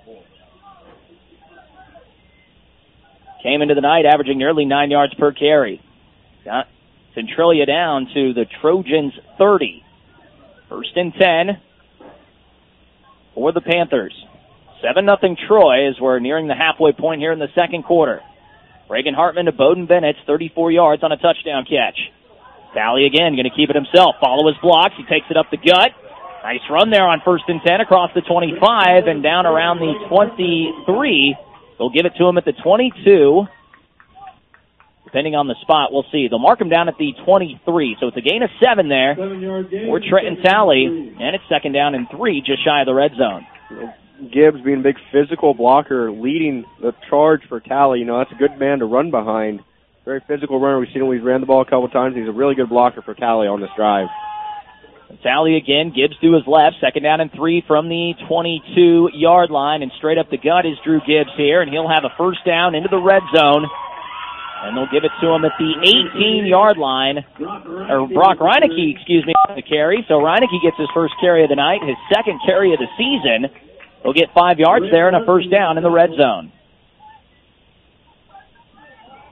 Came into the night averaging nearly nine yards per carry. Got Centralia down to the Trojans' thirty. First and ten for the Panthers. seven nothing Troy as we're nearing the halfway point here in the second quarter. Reagan Hartman to Bowden Bennett, thirty-four yards on a touchdown catch. Talley again going to keep it himself. Follow his blocks. He takes it up the gut. Nice run there on first and ten across the twenty-five and down around the twenty-three. They'll give it to him at the twenty-two. Depending on the spot, we'll see. They'll mark him down at the twenty-three. So it's a gain of seven there for Trenton Talley. And it's second down and three, just shy of the red zone. Gibbs being a big physical blocker, leading the charge for Talley. You know, that's a good man to run behind. Very physical runner. We've seen him. He's ran the ball a couple times. He's a really good blocker for Talley on this drive. Talley again, Gibbs to his left, second down and three from the twenty-two-yard line, and straight up the gut is Drew Gibbs here, and he'll have a first down into the red zone, and they'll give it to him at the eighteen-yard line, or Brock Reineke, excuse me, the carry, so Reineke gets his first carry of the night, his second carry of the season. He'll get five yards there and a first down in the red zone.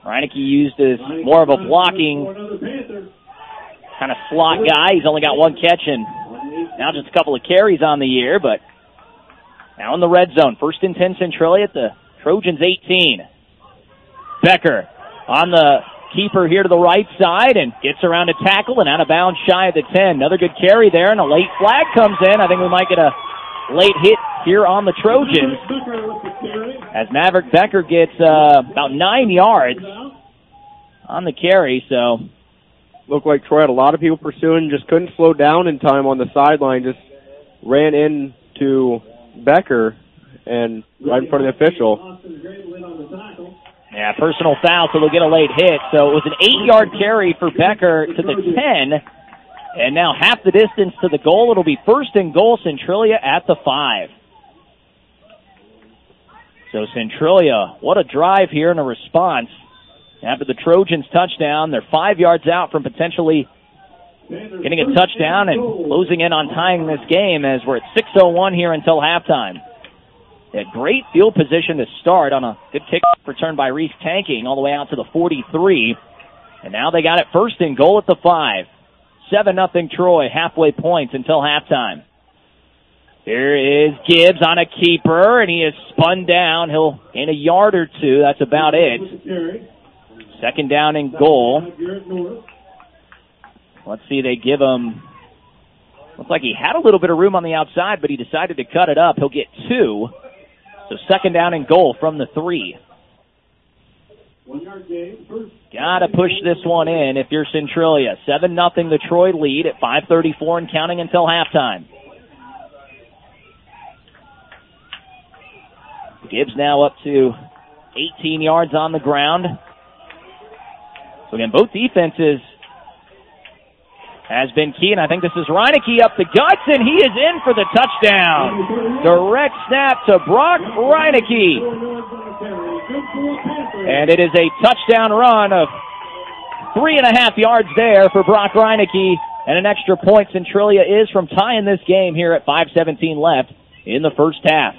Reineke used as more of a blocking kind of slot guy. He's only got one catch and now just a couple of carries on the year, but now in the red zone. First and ten Centralia at the Trojans eighteen. Becker on the keeper here to the right side and gets around a tackle and out of bounds shy of the ten. Another good carry there, and a late flag comes in. I think we might get a late hit here on the Trojans as Maverick Becker gets uh, about nine yards on the carry. So looked like Troy had a lot of people pursuing, just couldn't slow down in time on the sideline, just ran into Becker and right in front of the official. Yeah, personal foul, so they'll get a late hit. So it was an eight-yard carry for Becker to the ten, and now half the distance to the goal. It'll be first and goal, Centralia at the five. So Centralia, what a drive here and a response. After the Trojans touchdown, they're five yards out from potentially getting a touchdown and closing in on tying this game as we're at six oh one here until halftime. They had great field position to start on a good kickoff return by Reese Tanking all the way out to the forty-three. And now they got it first and goal at the five. seven nothing Troy, halfway points until halftime. Here is Gibbs on a keeper, and he is spun down. He'll gain a yard or two. That's about it. Second down and goal. Let's see, they give him... Looks like he had a little bit of room on the outside, but he decided to cut it up. He'll get two. So second down and goal from the three. Gotta push this one in if you're Centralia. seven nothing the Troy lead at five thirty-four and counting until halftime. Gibbs now up to eighteen yards on the ground. So again, both defenses has been key, and I think this is Reineke up the guts, and he is in for the touchdown. Direct snap to Brock Reineke. And it is a touchdown run of three and a half yards there for Brock Reineke, and an extra point Centralia is from tying this game here at five seventeen left in the first half.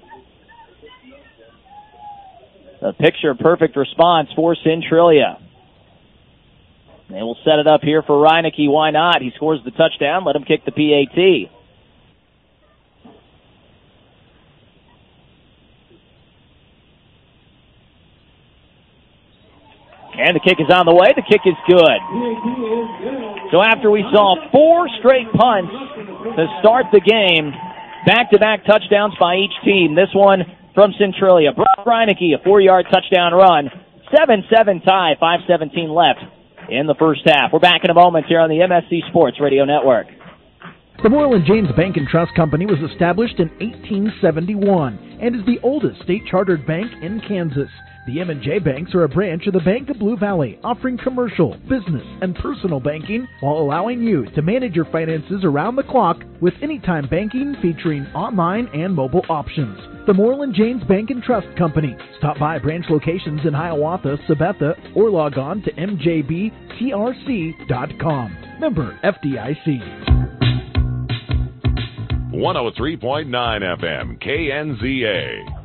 A picture-perfect response for Centralia. They will set it up here for Reineke. Why not? He scores the touchdown. Let him kick the P A T. And the kick is on the way. The kick is good. So after we saw four straight punts to start the game, back-to-back touchdowns by each team. This one from Centralia. Brock Reineke, a four-yard touchdown run. seven seven tie, five seventeen left in the first half. We're back in a moment here on the M S C Sports Radio Network. The Moreland James Bank and Trust Company was established in eighteen seventy-one and is the oldest state-chartered bank in Kansas. The M and J Banks are a branch of the Bank of Blue Valley, offering commercial, business, and personal banking while allowing you to manage your finances around the clock with anytime banking featuring online and mobile options. The Moreland James Bank and Trust Company. Stop by branch locations in Hiawatha, Sabetha, or log on to m j b t r c dot com. Member F D I C. one oh three point nine F M, K N Z A.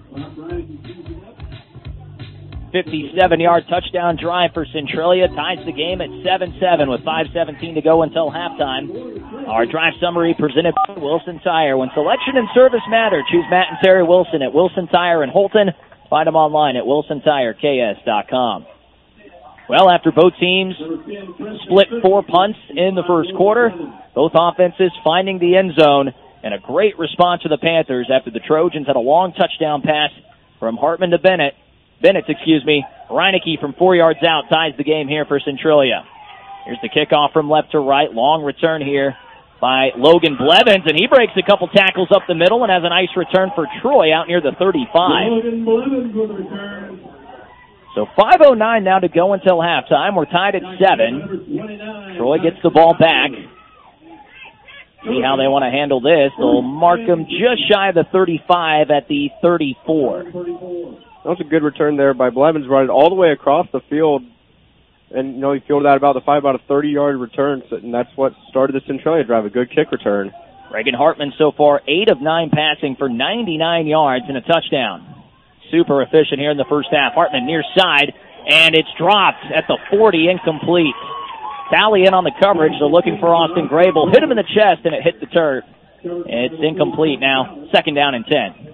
fifty-seven-yard touchdown drive for Centralia. Ties the game at seven seven with five seventeen to go until halftime. Our drive summary presented by Wilson Tire. When selection and service matter, choose Matt and Terry Wilson at Wilson Tire in Holton. Find them online at wilson tire k s dot com. Well, after both teams split four punts in the first quarter, both offenses finding the end zone, and a great response to the Panthers after the Trojans had a long touchdown pass from Hartman to Bennett. Bennett, excuse me. Reineke from four yards out ties the game here for Centralia. Here's the kickoff from left to right. Long return here by Logan Blevins, and he breaks a couple tackles up the middle and has a nice return for Troy out near the thirty-five. Logan Blevins with a return. So five oh nine now to go until halftime. We're tied at seven. Troy gets the ball back. See how they want to handle this. They'll mark him just shy of the thirty-five at the thirty-four. That was a good return there by Blevins, running all the way across the field. And, you know, he fielded out about the five, about a thirty-yard return, so, and that's what started the Centralia drive, a good kick return. Reagan Hartman so far, eight of nine passing for ninety-nine yards and a touchdown. Super efficient here in the first half. Hartman near side, and it's dropped at the forty, incomplete. Tally in on the coverage. They're looking for Austin Grable. Hit him in the chest, and it hit the turf. It's incomplete now. Second down and ten.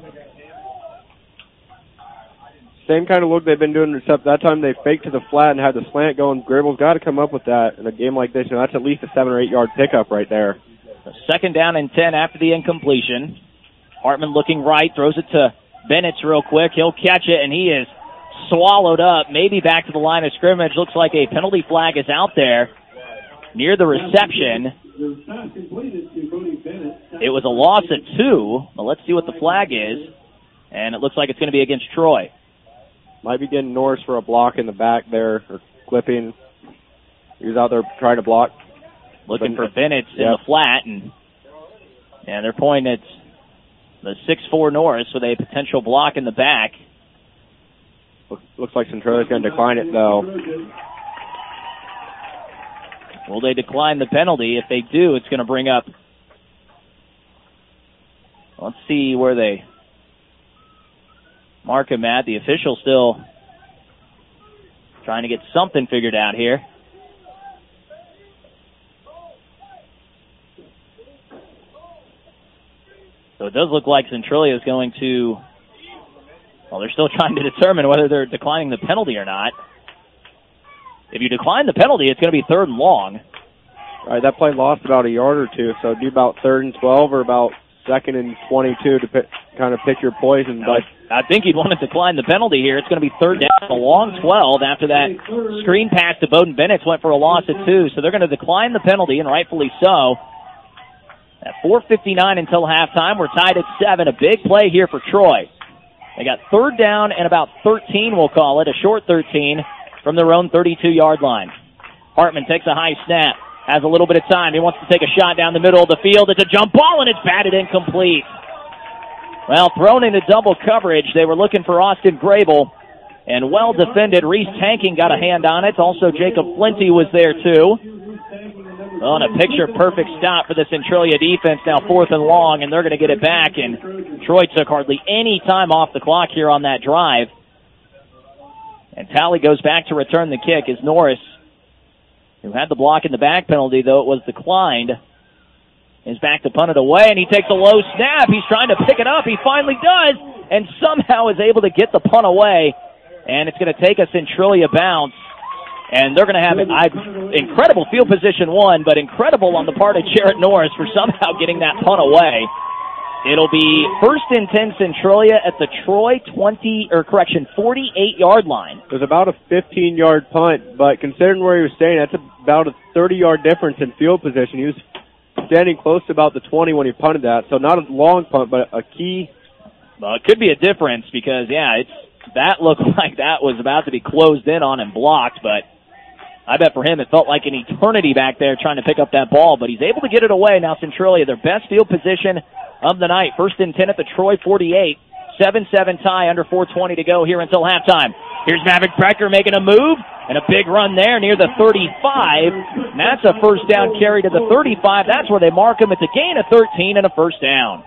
Same kind of look they've been doing, except that time they faked to the flat and had the slant going. Grable's got to come up with that in a game like this. You know, that's at least a seven or eight yard pickup right there. So second down and ten after the incompletion. Hartman looking right, throws it to Bennett real quick. He'll catch it, and he is swallowed up. Maybe back to the line of scrimmage. Looks like a penalty flag is out there near the reception. It was a loss at two, but let's see what the flag is. And it looks like it's going to be against Troy. Might be getting Norris for a block in the back there, or clipping. He was out there trying to block. Looking for Bennett in the flat, and and they're pointing at the six four Norris with a potential block in the back. Looks like Centralia's going to decline it, though. Will they decline the penalty? If they do, it's going to bring up... Let's see where they mark him at. The official still trying to get something figured out here. So it does look like Centralia is going to... Well, they're still trying to determine whether they're declining the penalty or not. If you decline the penalty, it's going to be third and long. All right, that play lost about a yard or two, so do about third and twelve or about second and twenty-two to pick, kind of pick your poison. But I think you'd want to decline the penalty here. It's going to be third down, a long twelve after that screen pass to Bowden Bennett went for a loss at two. So they're going to decline the penalty, and rightfully so. At four fifty-nine until halftime, we're tied at seven. A big play here for Troy. They got third down and about thirteen, we'll call it, a short thirteen from their own thirty-two yard line. Hartman takes a high snap, has a little bit of time. He wants to take a shot down the middle of the field. It's a jump ball, and it's batted incomplete. Well, thrown into double coverage. They were looking for Austin Grable, and well defended. Reese Tanking got a hand on it. Also, Jacob Flinty was there, too. On a picture-perfect stop for the Centralia defense. Now fourth and long, and they're going to get it back. And Troy took hardly any time off the clock here on that drive. And Tally goes back to return the kick as Norris, who had the block in the back penalty, though it was declined, is back to punt it away, and he takes a low snap. He's trying to pick it up. He finally does, and somehow is able to get the punt away. And it's going to take a Centralia bounce. And they're going to have an incredible field position one, but incredible on the part of Jarrett Norris for somehow getting that punt away. It'll be first and ten Centralia at the Troy twenty, or correction, forty-eight yard line. It was about a fifteen yard punt, but considering where he was staying, that's about a thirty yard difference in field position. He was standing close to about the twenty when he punted that, so not a long punt, but a key. Well, it could be a difference because, yeah, it's that looked like that was about to be closed in on and blocked, but I bet for him it felt like an eternity back there trying to pick up that ball, but he's able to get it away. Now Centralia, their best field position of the night. First and ten at the Troy forty-eight. seven seven tie, under four twenty to go here until halftime. Here's Maverick Becker making a move, and a big run there near the thirty-five. And that's a first down carry to the thirty-five. That's where they mark him. It's a gain of thirteen and a first down.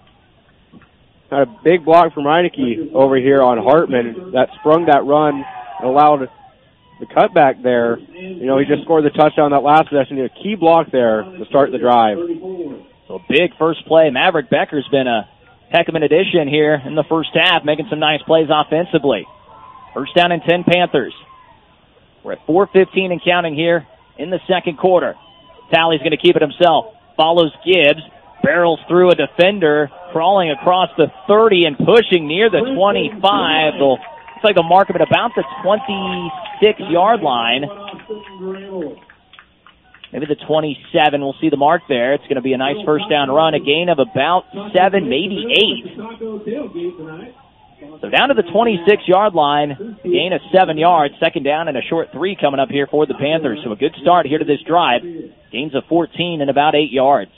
Got a big block from Reineke over here on Hartman that sprung that run and allowed the cutback there. You know, he just scored the touchdown that last possession. He had a key block there to start the drive. So big first play. Maverick Becker's been a heck of an addition here in the first half, making some nice plays offensively. First down and ten Panthers. We're at four fifteen and counting here in the second quarter. Tally's going to keep it himself. Follows Gibbs. Barrels through a defender, crawling across the thirty and pushing near the twenty-five. They'll Looks like they'll mark him at about the twenty-six yard line. Maybe the twenty-seven. We'll see the mark there. It's going to be a nice first down run. A gain of about seven, maybe eight. So down to the twenty-six yard line. Gain of seven yards. Second down and a short three coming up here for the Panthers. So a good start here to this drive. Gains of fourteen and about eight yards.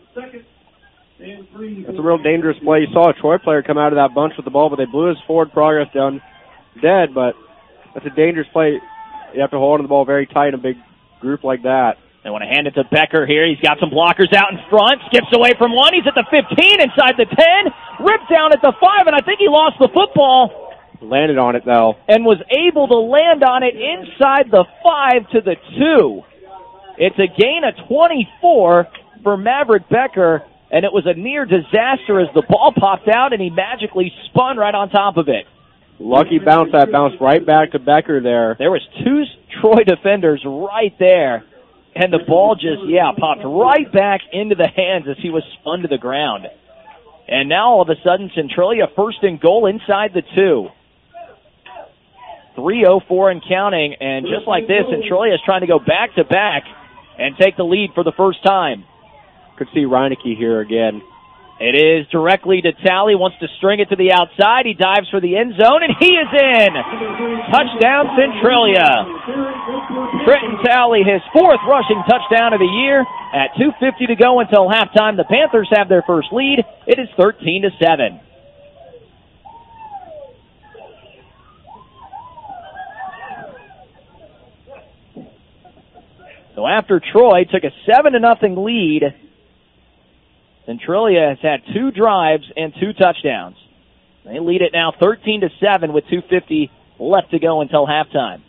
That's a real dangerous play. You saw a Troy player come out of that bunch with the ball, but they blew his forward progress down dead, but that's a dangerous play. You have to hold on to the ball very tight in a big group like that. They want to hand it to Becker here. He's got some blockers out in front. Skips away from one. He's at the fifteen, inside the ten. Ripped down at the five, and I think he lost the football. Landed on it, though. And was able to land on it inside the five to the two. It's a gain of twenty-four for Maverick Becker, and it was a near disaster as the ball popped out and he magically spun right on top of it. Lucky bounce, that bounced right back to Becker there. There was two Troy defenders right there, and the ball just, yeah, popped right back into the hands as he was spun to the ground. And now all of a sudden, Centralia first and goal inside the two. three oh four and counting, and just like this, Centralia is trying to go back-to-back and take the lead for the first time. Could see Reineke here again. It is directly to Talley, wants to string it to the outside. He dives for the end zone, and he is in! Touchdown, Centralia. Trenton Talley, his fourth rushing touchdown of the year. At two fifty to go until halftime, the Panthers have their first lead. It is thirteen to seven. So after Troy took a seven to nothing lead, Centralia has had two drives and two touchdowns. They lead it now thirteen to seven with two fifty left to go until halftime.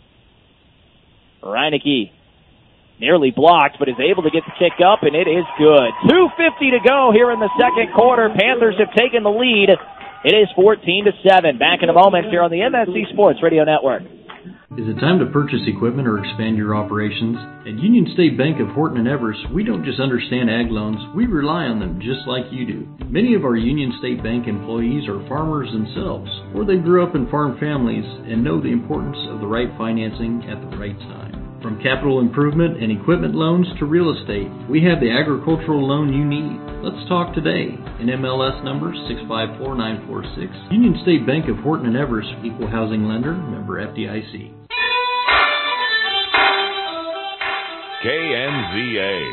Reineke nearly blocked, but is able to get the kick up, and it is good. two fifty to go here in the second quarter. Panthers have taken the lead. It is fourteen to seven. Back in a moment here on the M S C Sports Radio Network. Is it time to purchase equipment or expand your operations? At Union State Bank of Horton and Everest, we don't just understand ag loans, we rely on them just like you do. Many of our Union State Bank employees are farmers themselves, or they grew up in farm families and know the importance of the right financing at the right time. From capital improvement and equipment loans to real estate, we have the agricultural loan you need. Let's talk today. N M L S number six five four nine four six. Union State Bank of Horton and Everest, equal housing lender, member F D I C. K N Z A.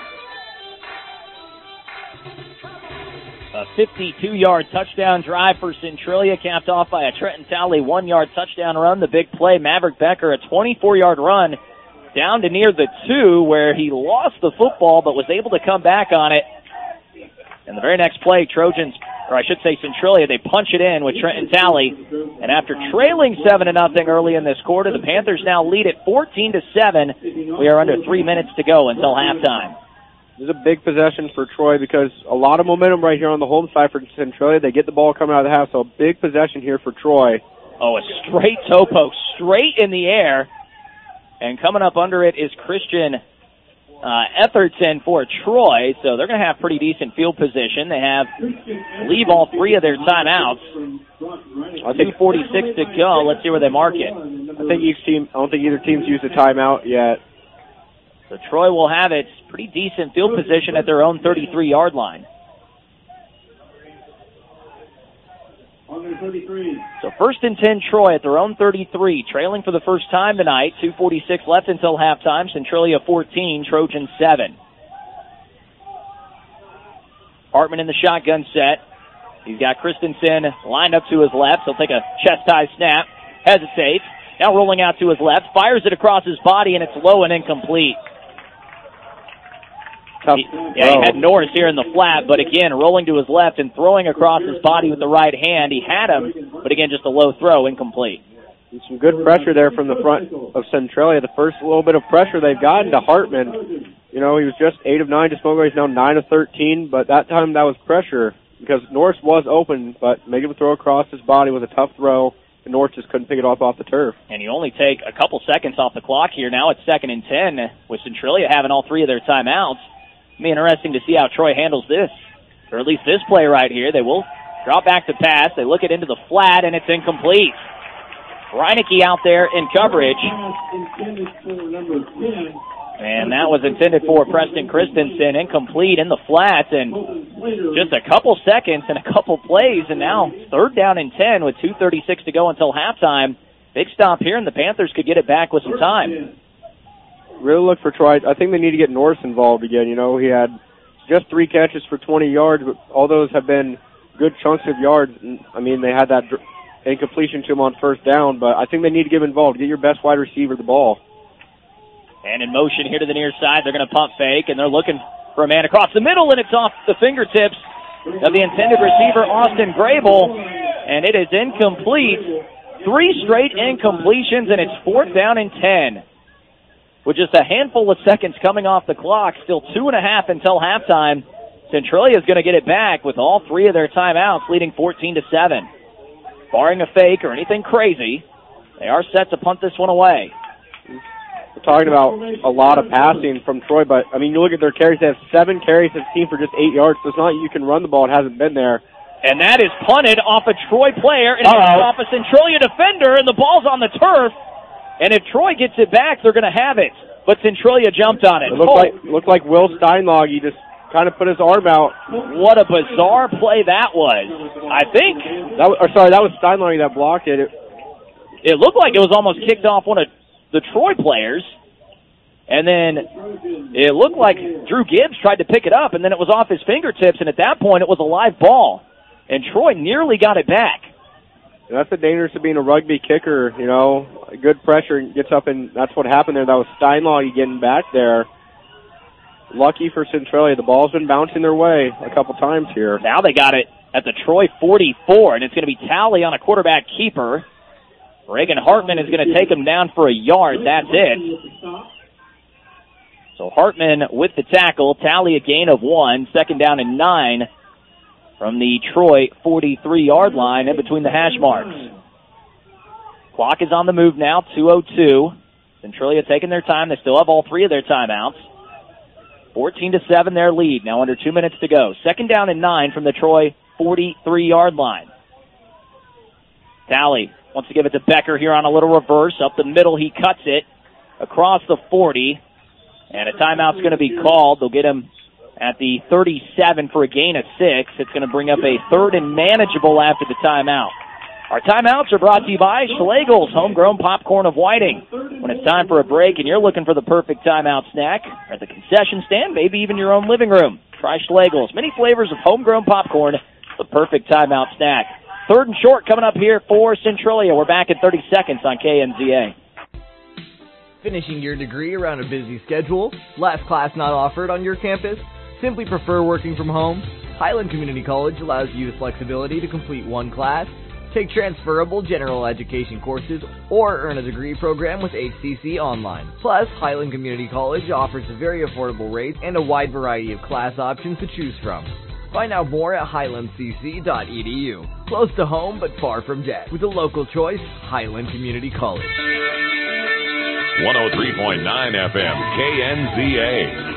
A fifty-two-yard touchdown drive for Centralia, capped off by a Trenton Talley one-yard touchdown run. The big play, Maverick Becker, a twenty-four-yard run down to near the two, where he lost the football but was able to come back on it. And the very next play, Trojans, or I should say Centralia, they punch it in with Trenton Talley. And after trailing seven to nothing early in this quarter, the Panthers now lead at fourteen to seven. We are under three minutes to go until halftime. This is a big possession for Troy because a lot of momentum right here on the home side for Centralia. They get the ball coming out of the half, so a big possession here for Troy. Oh, a straight toe poke, straight in the air. And coming up under it is Christian uh, Etherton for Troy, so they're going to have pretty decent field position. They have leave all three of their timeouts. I think forty-six to go. Let's see where they mark it. I think each team. I don't think either team's used a timeout yet. So Troy will have its pretty decent field position at their own thirty-three-yard line. So first and ten, Troy at their own thirty-three, trailing for the first time tonight. two forty-six left until halftime. Centralia fourteen, Trojan seven. Hartman in the shotgun set. He's got Christensen lined up to his left. He'll take a chest-high snap, hesitates, now rolling out to his left, fires it across his body, and it's low and incomplete. He, yeah, he had Norris here in the flat, but again, rolling to his left and throwing across his body with the right hand. He had him, but again, just a low throw, incomplete. Some good pressure there from the front of Centralia. The first little bit of pressure they've gotten to Hartman. You know, he was just eight of nine to Smoker. He's now nine of thirteen, but that time that was pressure because Norris was open, but making him throw across his body was a tough throw, and Norris just couldn't pick it off off the turf. And you only take a couple seconds off the clock here. Now it's second and ten with Centralia having all three of their timeouts. It'll be interesting to see how Troy handles this, or at least this play right here. They will drop back to pass. They look it into the flat, and it's incomplete. Reineke out there in coverage. And that was intended for Preston Christensen, incomplete in the flat, and just a couple seconds and a couple plays, and now third down and ten with two thirty-six to go until halftime. Big stop here, and the Panthers could get it back with some time. Really look for Troy. I think they need to get Norris involved again. You know, he had just three catches for twenty yards, but all those have been good chunks of yards. I mean, they had that incompletion to him on first down, but I think they need to get him involved. Get your best wide receiver the ball. And in motion here to the near side, they're going to pump fake, and they're looking for a man across the middle, and it's off the fingertips of the intended receiver, Austin Grable. and it is incomplete. Three straight incompletions, and it's fourth down and ten. With just a handful of seconds coming off the clock, still two and a half until halftime. Centralia is going to get it back with all three of their timeouts, leading fourteen to seven. Barring a fake or anything crazy, they are set to punt this one away. We're talking about a lot of passing from Troy, but, I mean, you look at their carries. They have seven carries this team for just eight yards, so it's not like you can run the ball. It hasn't been there. And that is punted off a Troy player, and it's off a Centralia defender, and the ball's on the turf. And if Troy gets it back, they're going to have it. But Centralia jumped on it. It looked, oh. like, looked like Will Steinlog. He just kind of put his arm out. What a bizarre play that was. I think. That was, or sorry, that was Steinlog that blocked it. it. It looked like it was almost kicked off one of the Troy players. And then it looked like Drew Gibbs tried to pick it up, and then it was off his fingertips. And at that point, it was a live ball. And Troy nearly got it back. And that's the dangerous of being a rugby kicker, you know. Good pressure and gets up, and that's what happened there. That was Steinlog getting back there. Lucky for Centralia. The ball's been bouncing their way a couple times here. Now they got it at the Troy forty-four, and it's going to be Talley on a quarterback keeper. Reagan Hartman is going to take him down for a yard. That's it. So Hartman with the tackle. Talley a gain of one. Second down and nine from the Troy forty-three-yard line in between the hash marks. Clock is on the move now, two oh two. Centralia taking their time. They still have all three of their timeouts. fourteen to seven their lead. Now under two minutes to go. Second down and nine from the Troy forty-three-yard line. Talley wants to give it to Becker here on a little reverse. Up the middle, he cuts it across the forty. And a timeout's going to be called. They'll get him at the thirty-seven for a gain of six. It's going to bring up a third and manageable after the timeout. Our timeouts are brought to you by Schlegel's Homegrown Popcorn of Whiting. When it's time for a break and you're looking for the perfect timeout snack, or at the concession stand, maybe even your own living room, try Schlegel's. Many flavors of homegrown popcorn, the perfect timeout snack. Third and short coming up here for Centralia. We're back in thirty seconds on K N Z A. Finishing your degree around a busy schedule? Last class not offered on your campus? Simply prefer working from home? Highland Community College allows you the flexibility to complete one class, take transferable general education courses, or earn a degree program with H C C Online. Plus, Highland Community College offers very affordable rates and a wide variety of class options to choose from. Find out more at highland c c dot e d u. Close to home but far from debt. With a local choice, Highland Community College. one oh three point nine F M, K N Z A.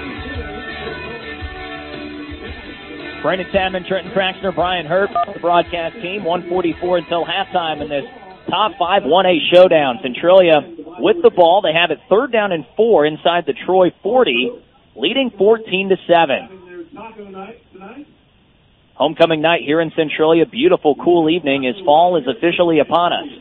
Brandon Salmon, Trenton Traxner, Brian Hurt, the broadcast team. one forty-four until halftime in this top five one A showdown. Centralia with the ball. They have it third down and four inside the Troy forty, leading fourteen to seven. Homecoming night here in Centralia. Beautiful, cool evening as fall is officially upon us.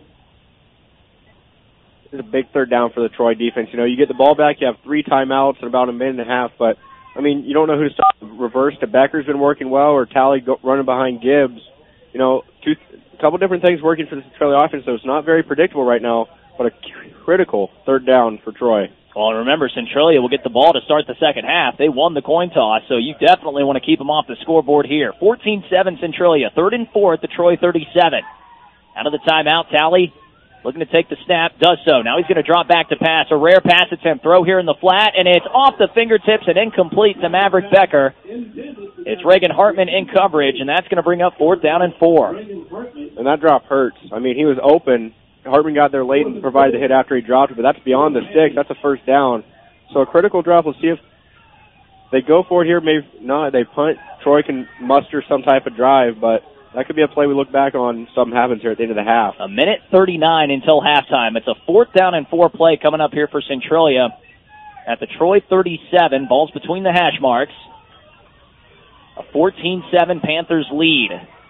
It's a big third down for the Troy defense. You know, you get the ball back, you have three timeouts in about a minute and a half, but I mean, you don't know who to stop. Reverse to Becker's been working well, or Talley go, running behind Gibbs. You know, two, a couple different things working for the Centralia offense, so it's not very predictable right now, but a critical third down for Troy. Well, remember, Centralia will get the ball to start the second half. They won the coin toss, so you definitely want to keep them off the scoreboard here. fourteen seven Centralia, third and four at the Troy thirty-seven. Out of the timeout, Talley looking to take the snap, does so. Now he's going to drop back to pass. A rare pass attempt. Throw here in the flat, and it's off the fingertips and incomplete to Maverick Becker. It's Reagan Hartman in coverage, and that's going to bring up fourth down and four. And that drop hurts. I mean, he was open. Hartman got there late and provided the hit after he dropped it, but that's beyond the sticks. That's a first down. So a critical drop. We'll see if they go for it here. Maybe not. They punt. Troy can muster some type of drive, but that could be a play we look back on. Something happens here at the end of the half. A minute thirty-nine until halftime. It's a fourth down and four play coming up here for Centralia at the Troy thirty-seven. Ball's between the hash marks. A fourteen seven Panthers lead.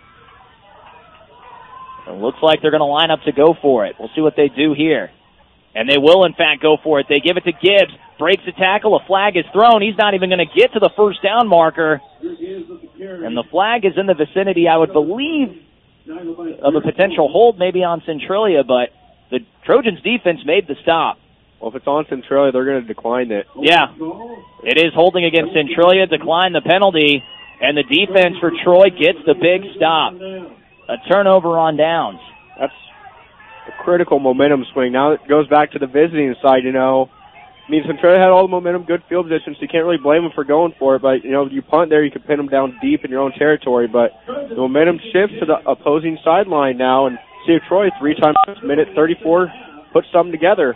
It looks like they're going to line up to go for it. We'll see what they do here. And they will, in fact, go for it. They give it to Gibbs. Breaks the tackle. A flag is thrown. He's not even going to get to the first down marker. And the flag is in the vicinity, I would believe, of a potential hold maybe on Centralia, but the Trojans' defense made the stop. Well, if it's on Centralia, they're going to decline it. Yeah, it is holding against Centralia, decline the penalty, and the defense for Troy gets the big stop. a turnover on downs. That's a critical momentum swing. Now it goes back to the visiting side, you know. I mean, Centralia had all the momentum, good field position, so you can't really blame them for going for it. But, you know, you punt there, you can pin them down deep in your own territory. But the momentum shifts to the opposing sideline now, and see if Troy, three times, minute thirty-four, put something together.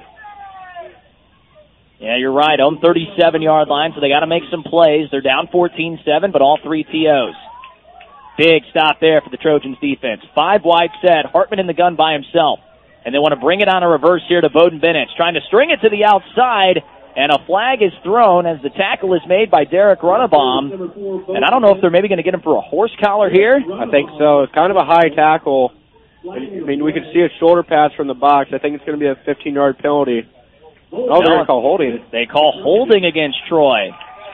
Yeah, you're right. On thirty-seven-yard line, so they got to make some plays. They're down fourteen seven, but all three T Os. Big stop there for the Trojans defense. Five wide set. Hartman in the gun by himself. And they want to bring it on a reverse here to Bowden Bennett. Trying to string it to the outside, and a flag is thrown as the tackle is made by Derek Runnebaum. And I don't know if they're maybe going to get him for a horse collar here. I think so. It's kind of a high tackle. I mean, we can see a shoulder pass from the box. I think it's going to be a fifteen-yard penalty. Oh, no, they're going to call holding. They call holding against Troy.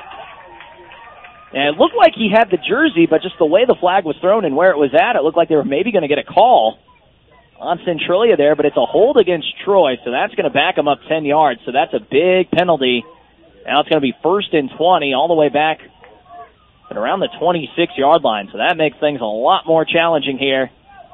And it looked like he had the jersey, but just the way the flag was thrown and where it was at, it looked like they were maybe going to get a call on Centralia there, but it's a hold against Troy, so that's going to back them up ten yards. So that's a big penalty. Now it's going to be first and twenty all the way back at around the twenty-six-yard line. So that makes things a lot more challenging here.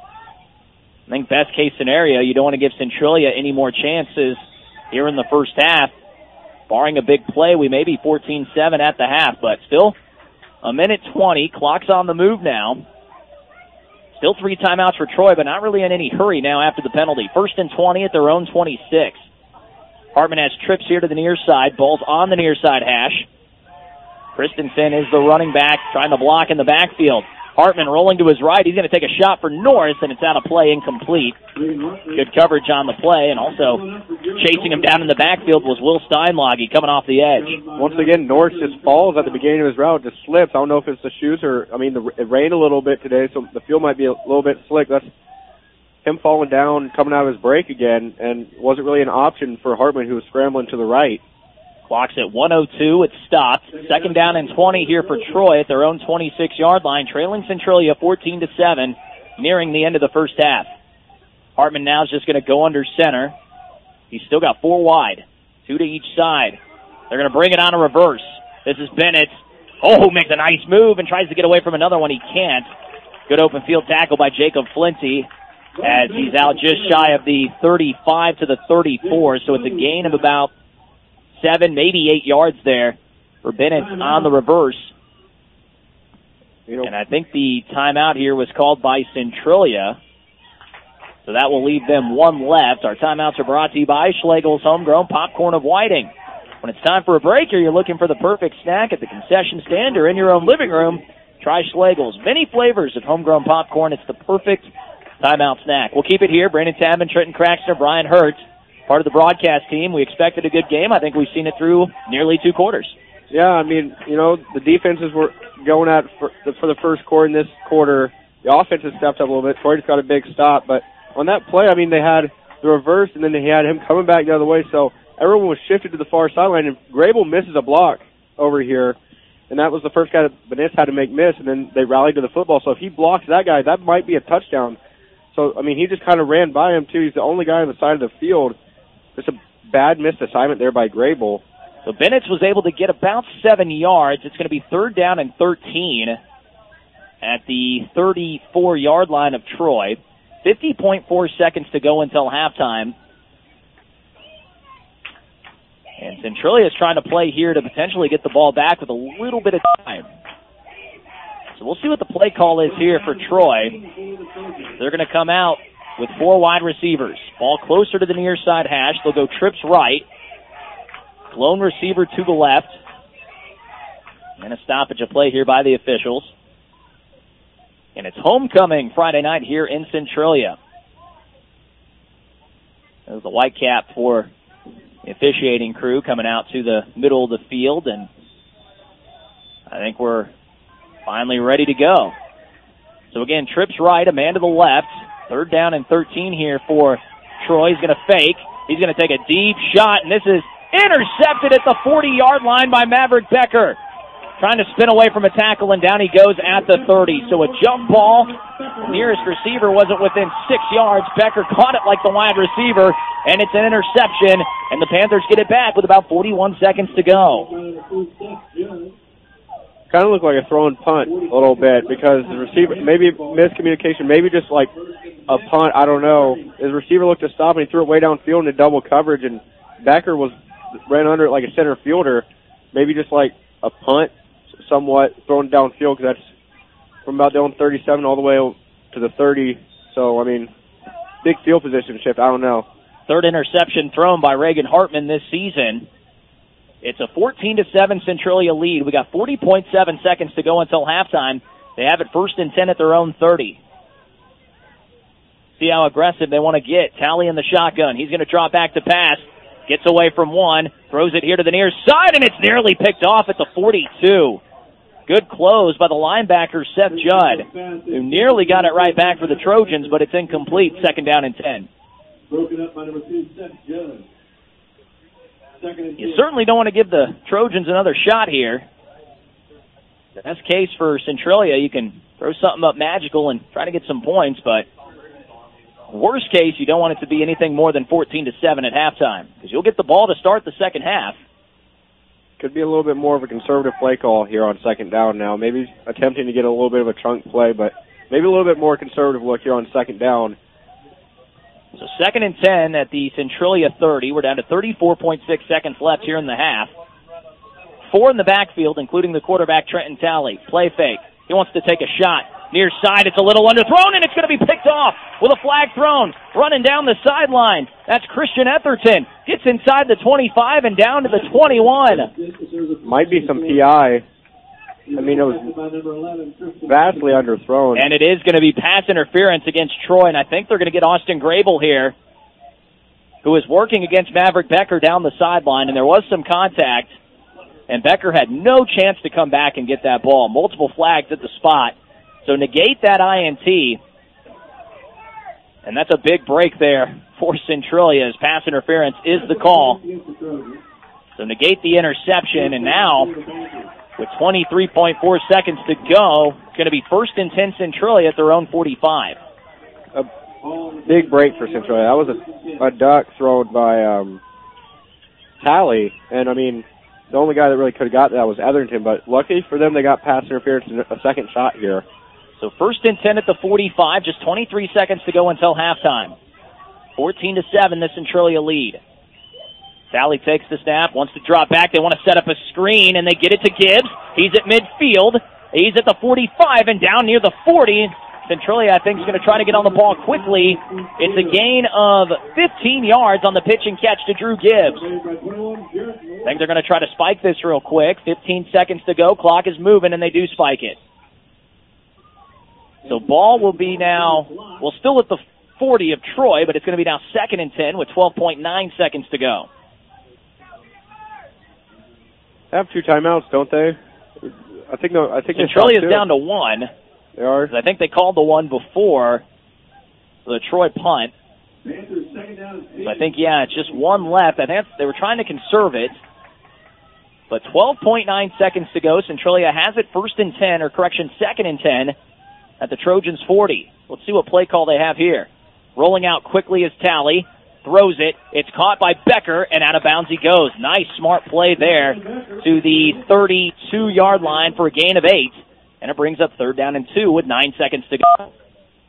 I think best case scenario, you don't want to give Centralia any more chances here in the first half. Barring a big play, we may be fourteen seven at the half, but still a minute twenty. Clock's on the move now. Still three timeouts for Troy, but not really in any hurry now after the penalty. First and twenty at their own twenty-six. Hartman has trips here to the near side. Ball's on the near side hash. Christensen is the running back trying to block in the backfield. Hartman rolling to his right. He's going to take a shot for Norris, and it's out of play, incomplete. Good coverage on the play, and also chasing him down in the backfield was Will Steinlage coming off the edge. Once again, Norris just falls at the beginning of his route, just slips. I don't know if it's the shoes or, I mean, the, it rained a little bit today, so the field might be a little bit slick. That's him falling down, coming out of his break again, and wasn't really an option for Hartman, who was scrambling to the right. Clock's at one oh two. It's stopped. Second down and twenty here for Troy at their own twenty-six-yard line, trailing Centralia fourteen to seven, nearing the end of the first half. Hartman now is just going to go under center. He's still got four wide, two to each side. They're going to bring it on a reverse. This is Bennett. Oh, makes a nice move and tries to get away from another one. He can't. Good open field tackle by Jacob Flinty as he's out just shy of the thirty-five to the thirty-four, so it's a gain of about seven, maybe eight yards there for Bennett on the reverse. And I think the timeout here was called by Centralia. So that will leave them one left. Our timeouts are brought to you by Schlegel's Homegrown Popcorn of Whiting. When it's time for a break or you're looking for the perfect snack at the concession stand or in your own living room, try Schlegel's. Many flavors of homegrown popcorn. It's the perfect timeout snack. We'll keep it here. Brandon Tabman, Trenton Craxner, Brian Hurts, part of the broadcast team. We expected a good game. I think we've seen it through nearly two quarters. Yeah, I mean, you know, the defenses were going at for the, for the first quarter. In this quarter, the offense has stepped up a little bit. Troy just got a big stop, but on that play, I mean, they had the reverse, and then they had him coming back the other way, so everyone was shifted to the far sideline, and Grable misses a block over here, and that was the first guy that Benes had to make miss, and then they rallied to the football. So if he blocks that guy, that might be a touchdown. So, I mean, he just kind of ran by him, too. He's the only guy on the side of the field. It's a bad missed assignment there by Grable. So Bennett was able to get about seven yards. It's going to be third down and thirteen at the thirty-four-yard line of Troy. fifty point four seconds to go until halftime. And Centralia is trying to play here to potentially get the ball back with a little bit of time. So we'll see what the play call is here for Troy. They're going to come out with four wide receivers. Ball closer to the near side hash. They'll go trips right. Lone receiver to the left. And a stoppage of play here by the officials. And it's homecoming Friday night here in Centralia. There's the white cap for the officiating crew coming out to the middle of the field. And I think we're finally ready to go. So again, trips right, a man to the left. Third down and thirteen here for Troy. He's going to fake. He's going to take a deep shot, and this is intercepted at the forty-yard line by Maverick Becker. Trying to spin away from a tackle, and down he goes at the thirty. So a jump ball. Nearest receiver wasn't within six yards. Becker caught it like the wide receiver, and it's an interception, and the Panthers get it back with about forty-one seconds to go. kind of looked like a throw and punt a little bit because the receiver, maybe miscommunication, maybe just like a punt, I don't know. His receiver looked to stop and he threw it way downfield into double coverage, and Becker was ran under it like a center fielder. Maybe just like a punt, somewhat thrown downfield, because that's from about the own thirty-seven all the way to the thirty. So, I mean, big field position shift. I don't know. Third interception thrown by Reagan Hartman this season. It's a fourteen to seven Centralia lead. We got forty point seven seconds to go until halftime. They have it first and ten at their own thirty. See how aggressive they want to get. Talley in the shotgun. He's going to drop back to pass. Gets away from one. Throws it here to the near side, and it's nearly picked off at the forty-two. Good close by the linebacker, Seth Judd, who nearly got it right back for the Trojans, but it's incomplete. Second down and ten. Broken up by number two, Seth Judd. You certainly don't want to give the Trojans another shot here. Best case for Centralia, you can throw something up magical and try to get some points, but worst case, you don't want it to be anything more than fourteen to seven at halftime, because you'll get the ball to start the second half. Could be a little bit more of a conservative play call here on second down now. Maybe attempting to get a little bit of a chunk play, but maybe a little bit more conservative look here on second down. So second and ten at the Centralia thirty. We're down to thirty-four point six seconds left here in the half. Four in the backfield, including the quarterback, Trenton Talley. Play fake. He wants to take a shot. Near side, it's a little underthrown, and it's going to be picked off with a flag thrown. Running down the sideline, that's Christian Etherton. Gets inside the twenty-five and down to the twenty-one. Might be some P I. I mean, it was vastly underthrown. And it is going to be pass interference against Troy, and I think they're going to get Austin Grable here, who is working against Maverick Becker down the sideline, and there was some contact, and Becker had no chance to come back and get that ball. Multiple flags at the spot. So negate that I N T, and that's a big break there for Centralia as pass interference is the call. So negate the interception, and now with twenty-three point four seconds to go, it's going to be first and ten Centralia at their own forty-five. A big break for Centralia. That was a, a duck thrown by um, Talley, and I mean, the only guy that really could have got that was Etherton, but luckily for them, they got pass interference and a second shot here. So first and ten at the forty-five, just twenty-three seconds to go until halftime. fourteen to seven, the Centralia lead. Talley takes the snap, wants to drop back. They want to set up a screen, and they get it to Gibbs. He's at midfield. He's at the forty-five and down near the forty. Centralia, I think, is going to try to get on the ball quickly. It's a gain of fifteen yards on the pitch and catch to Drew Gibbs. I think they're going to try to spike this real quick. fifteen seconds to go. Clock is moving, and they do spike it. So ball will be now, well, still at the forty of Troy, but it's going to be now second and ten with twelve point nine seconds to go. They have two timeouts, don't they? I think no, I think Centralia's down to one. They are. I think they called the one before the Troy punt. So I think, yeah, it's just one left. I think they were trying to conserve it. But twelve point nine seconds to go. Centralia has it first and ten, or correction, second and ten at the Trojans forty. Let's see what play call they have here. Rolling out quickly is Talley. Throws it. It's caught by Becker, and out of bounds he goes. Nice, smart play there to the thirty-two-yard line for a gain of eight. And it brings up third down and two with nine seconds to go. A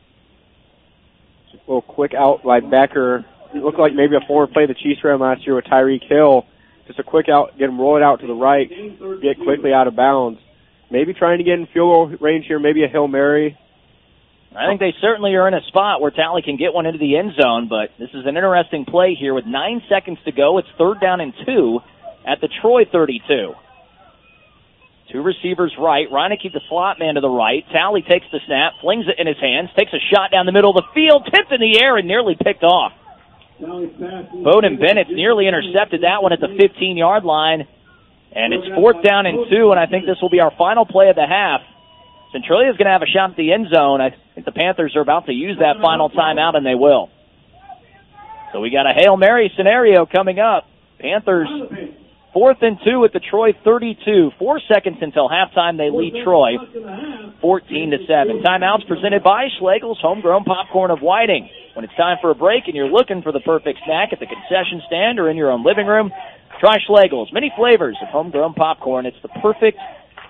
little quick out by Becker. It looked like maybe a forward play the Chiefs ran last year with Tyreek Hill. Just a quick out, get him rolling out to the right, get quickly out of bounds. Maybe trying to get in field goal range here, maybe a Hail Mary. I think they certainly are in a spot where Talley can get one into the end zone, but this is an interesting play here with nine seconds to go. It's third down and two at the Troy thirty-two. Two receivers right. Reineke, the slot man, to the right. Talley takes the snap, flings it in his hands, takes a shot down the middle of the field, tipped in the air, and nearly picked off. Bowden Bennett nearly intercepted that one at the fifteen-yard line, and it's fourth down and two, and I think this will be our final play of the half. Centralia is going to have a shot at the end zone. I think the Panthers are about to use that final timeout, and they will. So we got a Hail Mary scenario coming up. Panthers fourth and two at the Troy thirty-two. Four seconds until halftime. They lead Troy fourteen to seven. Timeouts presented by Schlegel's Homegrown Popcorn of Whiting. When it's time for a break and you're looking for the perfect snack at the concession stand or in your own living room, try Schlegel's. Many flavors of homegrown popcorn. It's the perfect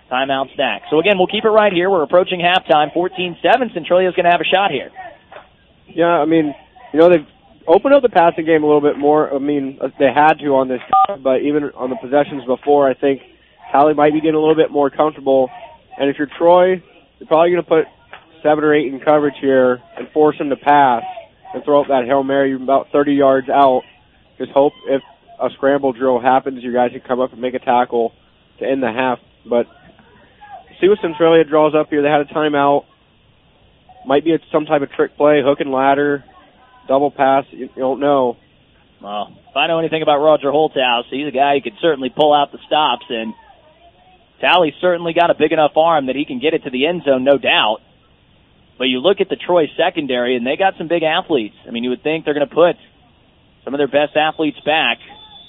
Timeout stack. So, again, we'll keep it right here. We're approaching halftime. fourteen seven. Centralia's going to have a shot here. Yeah, I mean, you know, they've opened up the passing game a little bit more. I mean, they had to on this, but even on the possessions before, I think Tally might be getting a little bit more comfortable. And if you're Troy, you're probably going to put seven or eight in coverage here and force them to pass and throw up that Hail Mary about thirty yards out. Just hope if a scramble drill happens, you guys can come up and make a tackle to end the half. But see what Centralia draws up here. They had a timeout. Might be some type of trick play, hook and ladder, double pass. You, you don't know. Well, if I know anything about Roger Holthouse, he's a guy who could certainly pull out the stops, and Tally's certainly got a big enough arm that he can get it to the end zone, no doubt. But you look at the Troy secondary, and they got some big athletes. I mean, you would think they're going to put some of their best athletes back.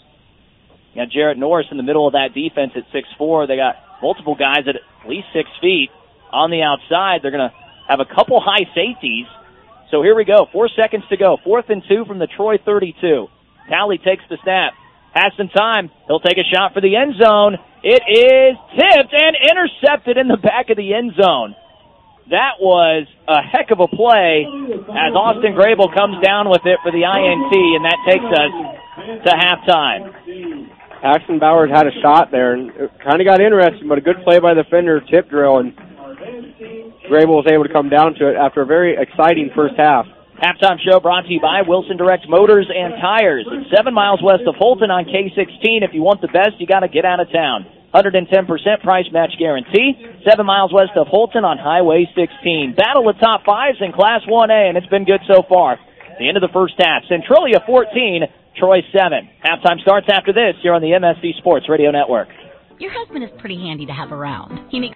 You got Jarrett Norris in the middle of that defense at six four. They got multiple guys at at least six feet on the outside. They're going to have a couple high safeties. So here we go. Four seconds to go. Fourth and two from the Troy thirty-two. Tally takes the snap. Has some time. He'll take a shot for the end zone. It is tipped and intercepted in the back of the end zone. That was a heck of a play as Austin Grable comes down with it for the I N T, and that takes us to halftime. Ashton Bowers had a shot there, and it kind of got interesting, but a good play by the Fender tip drill, and Grable was able to come down to it after a very exciting first half. Halftime show brought to you by Wilson Direct Motors and Tires. It's seven miles west of Holton on K sixteen. If you want the best, you got to get out of town. one hundred ten percent price match guarantee. Seven miles west of Holton on Highway sixteen. Battle of top fives in Class one A, and it's been good so far. The end of the first half. Centralia fourteen, Troy seven. Halftime starts after this here on the M S C Sports Radio Network. Your husband is pretty handy to have around. He makes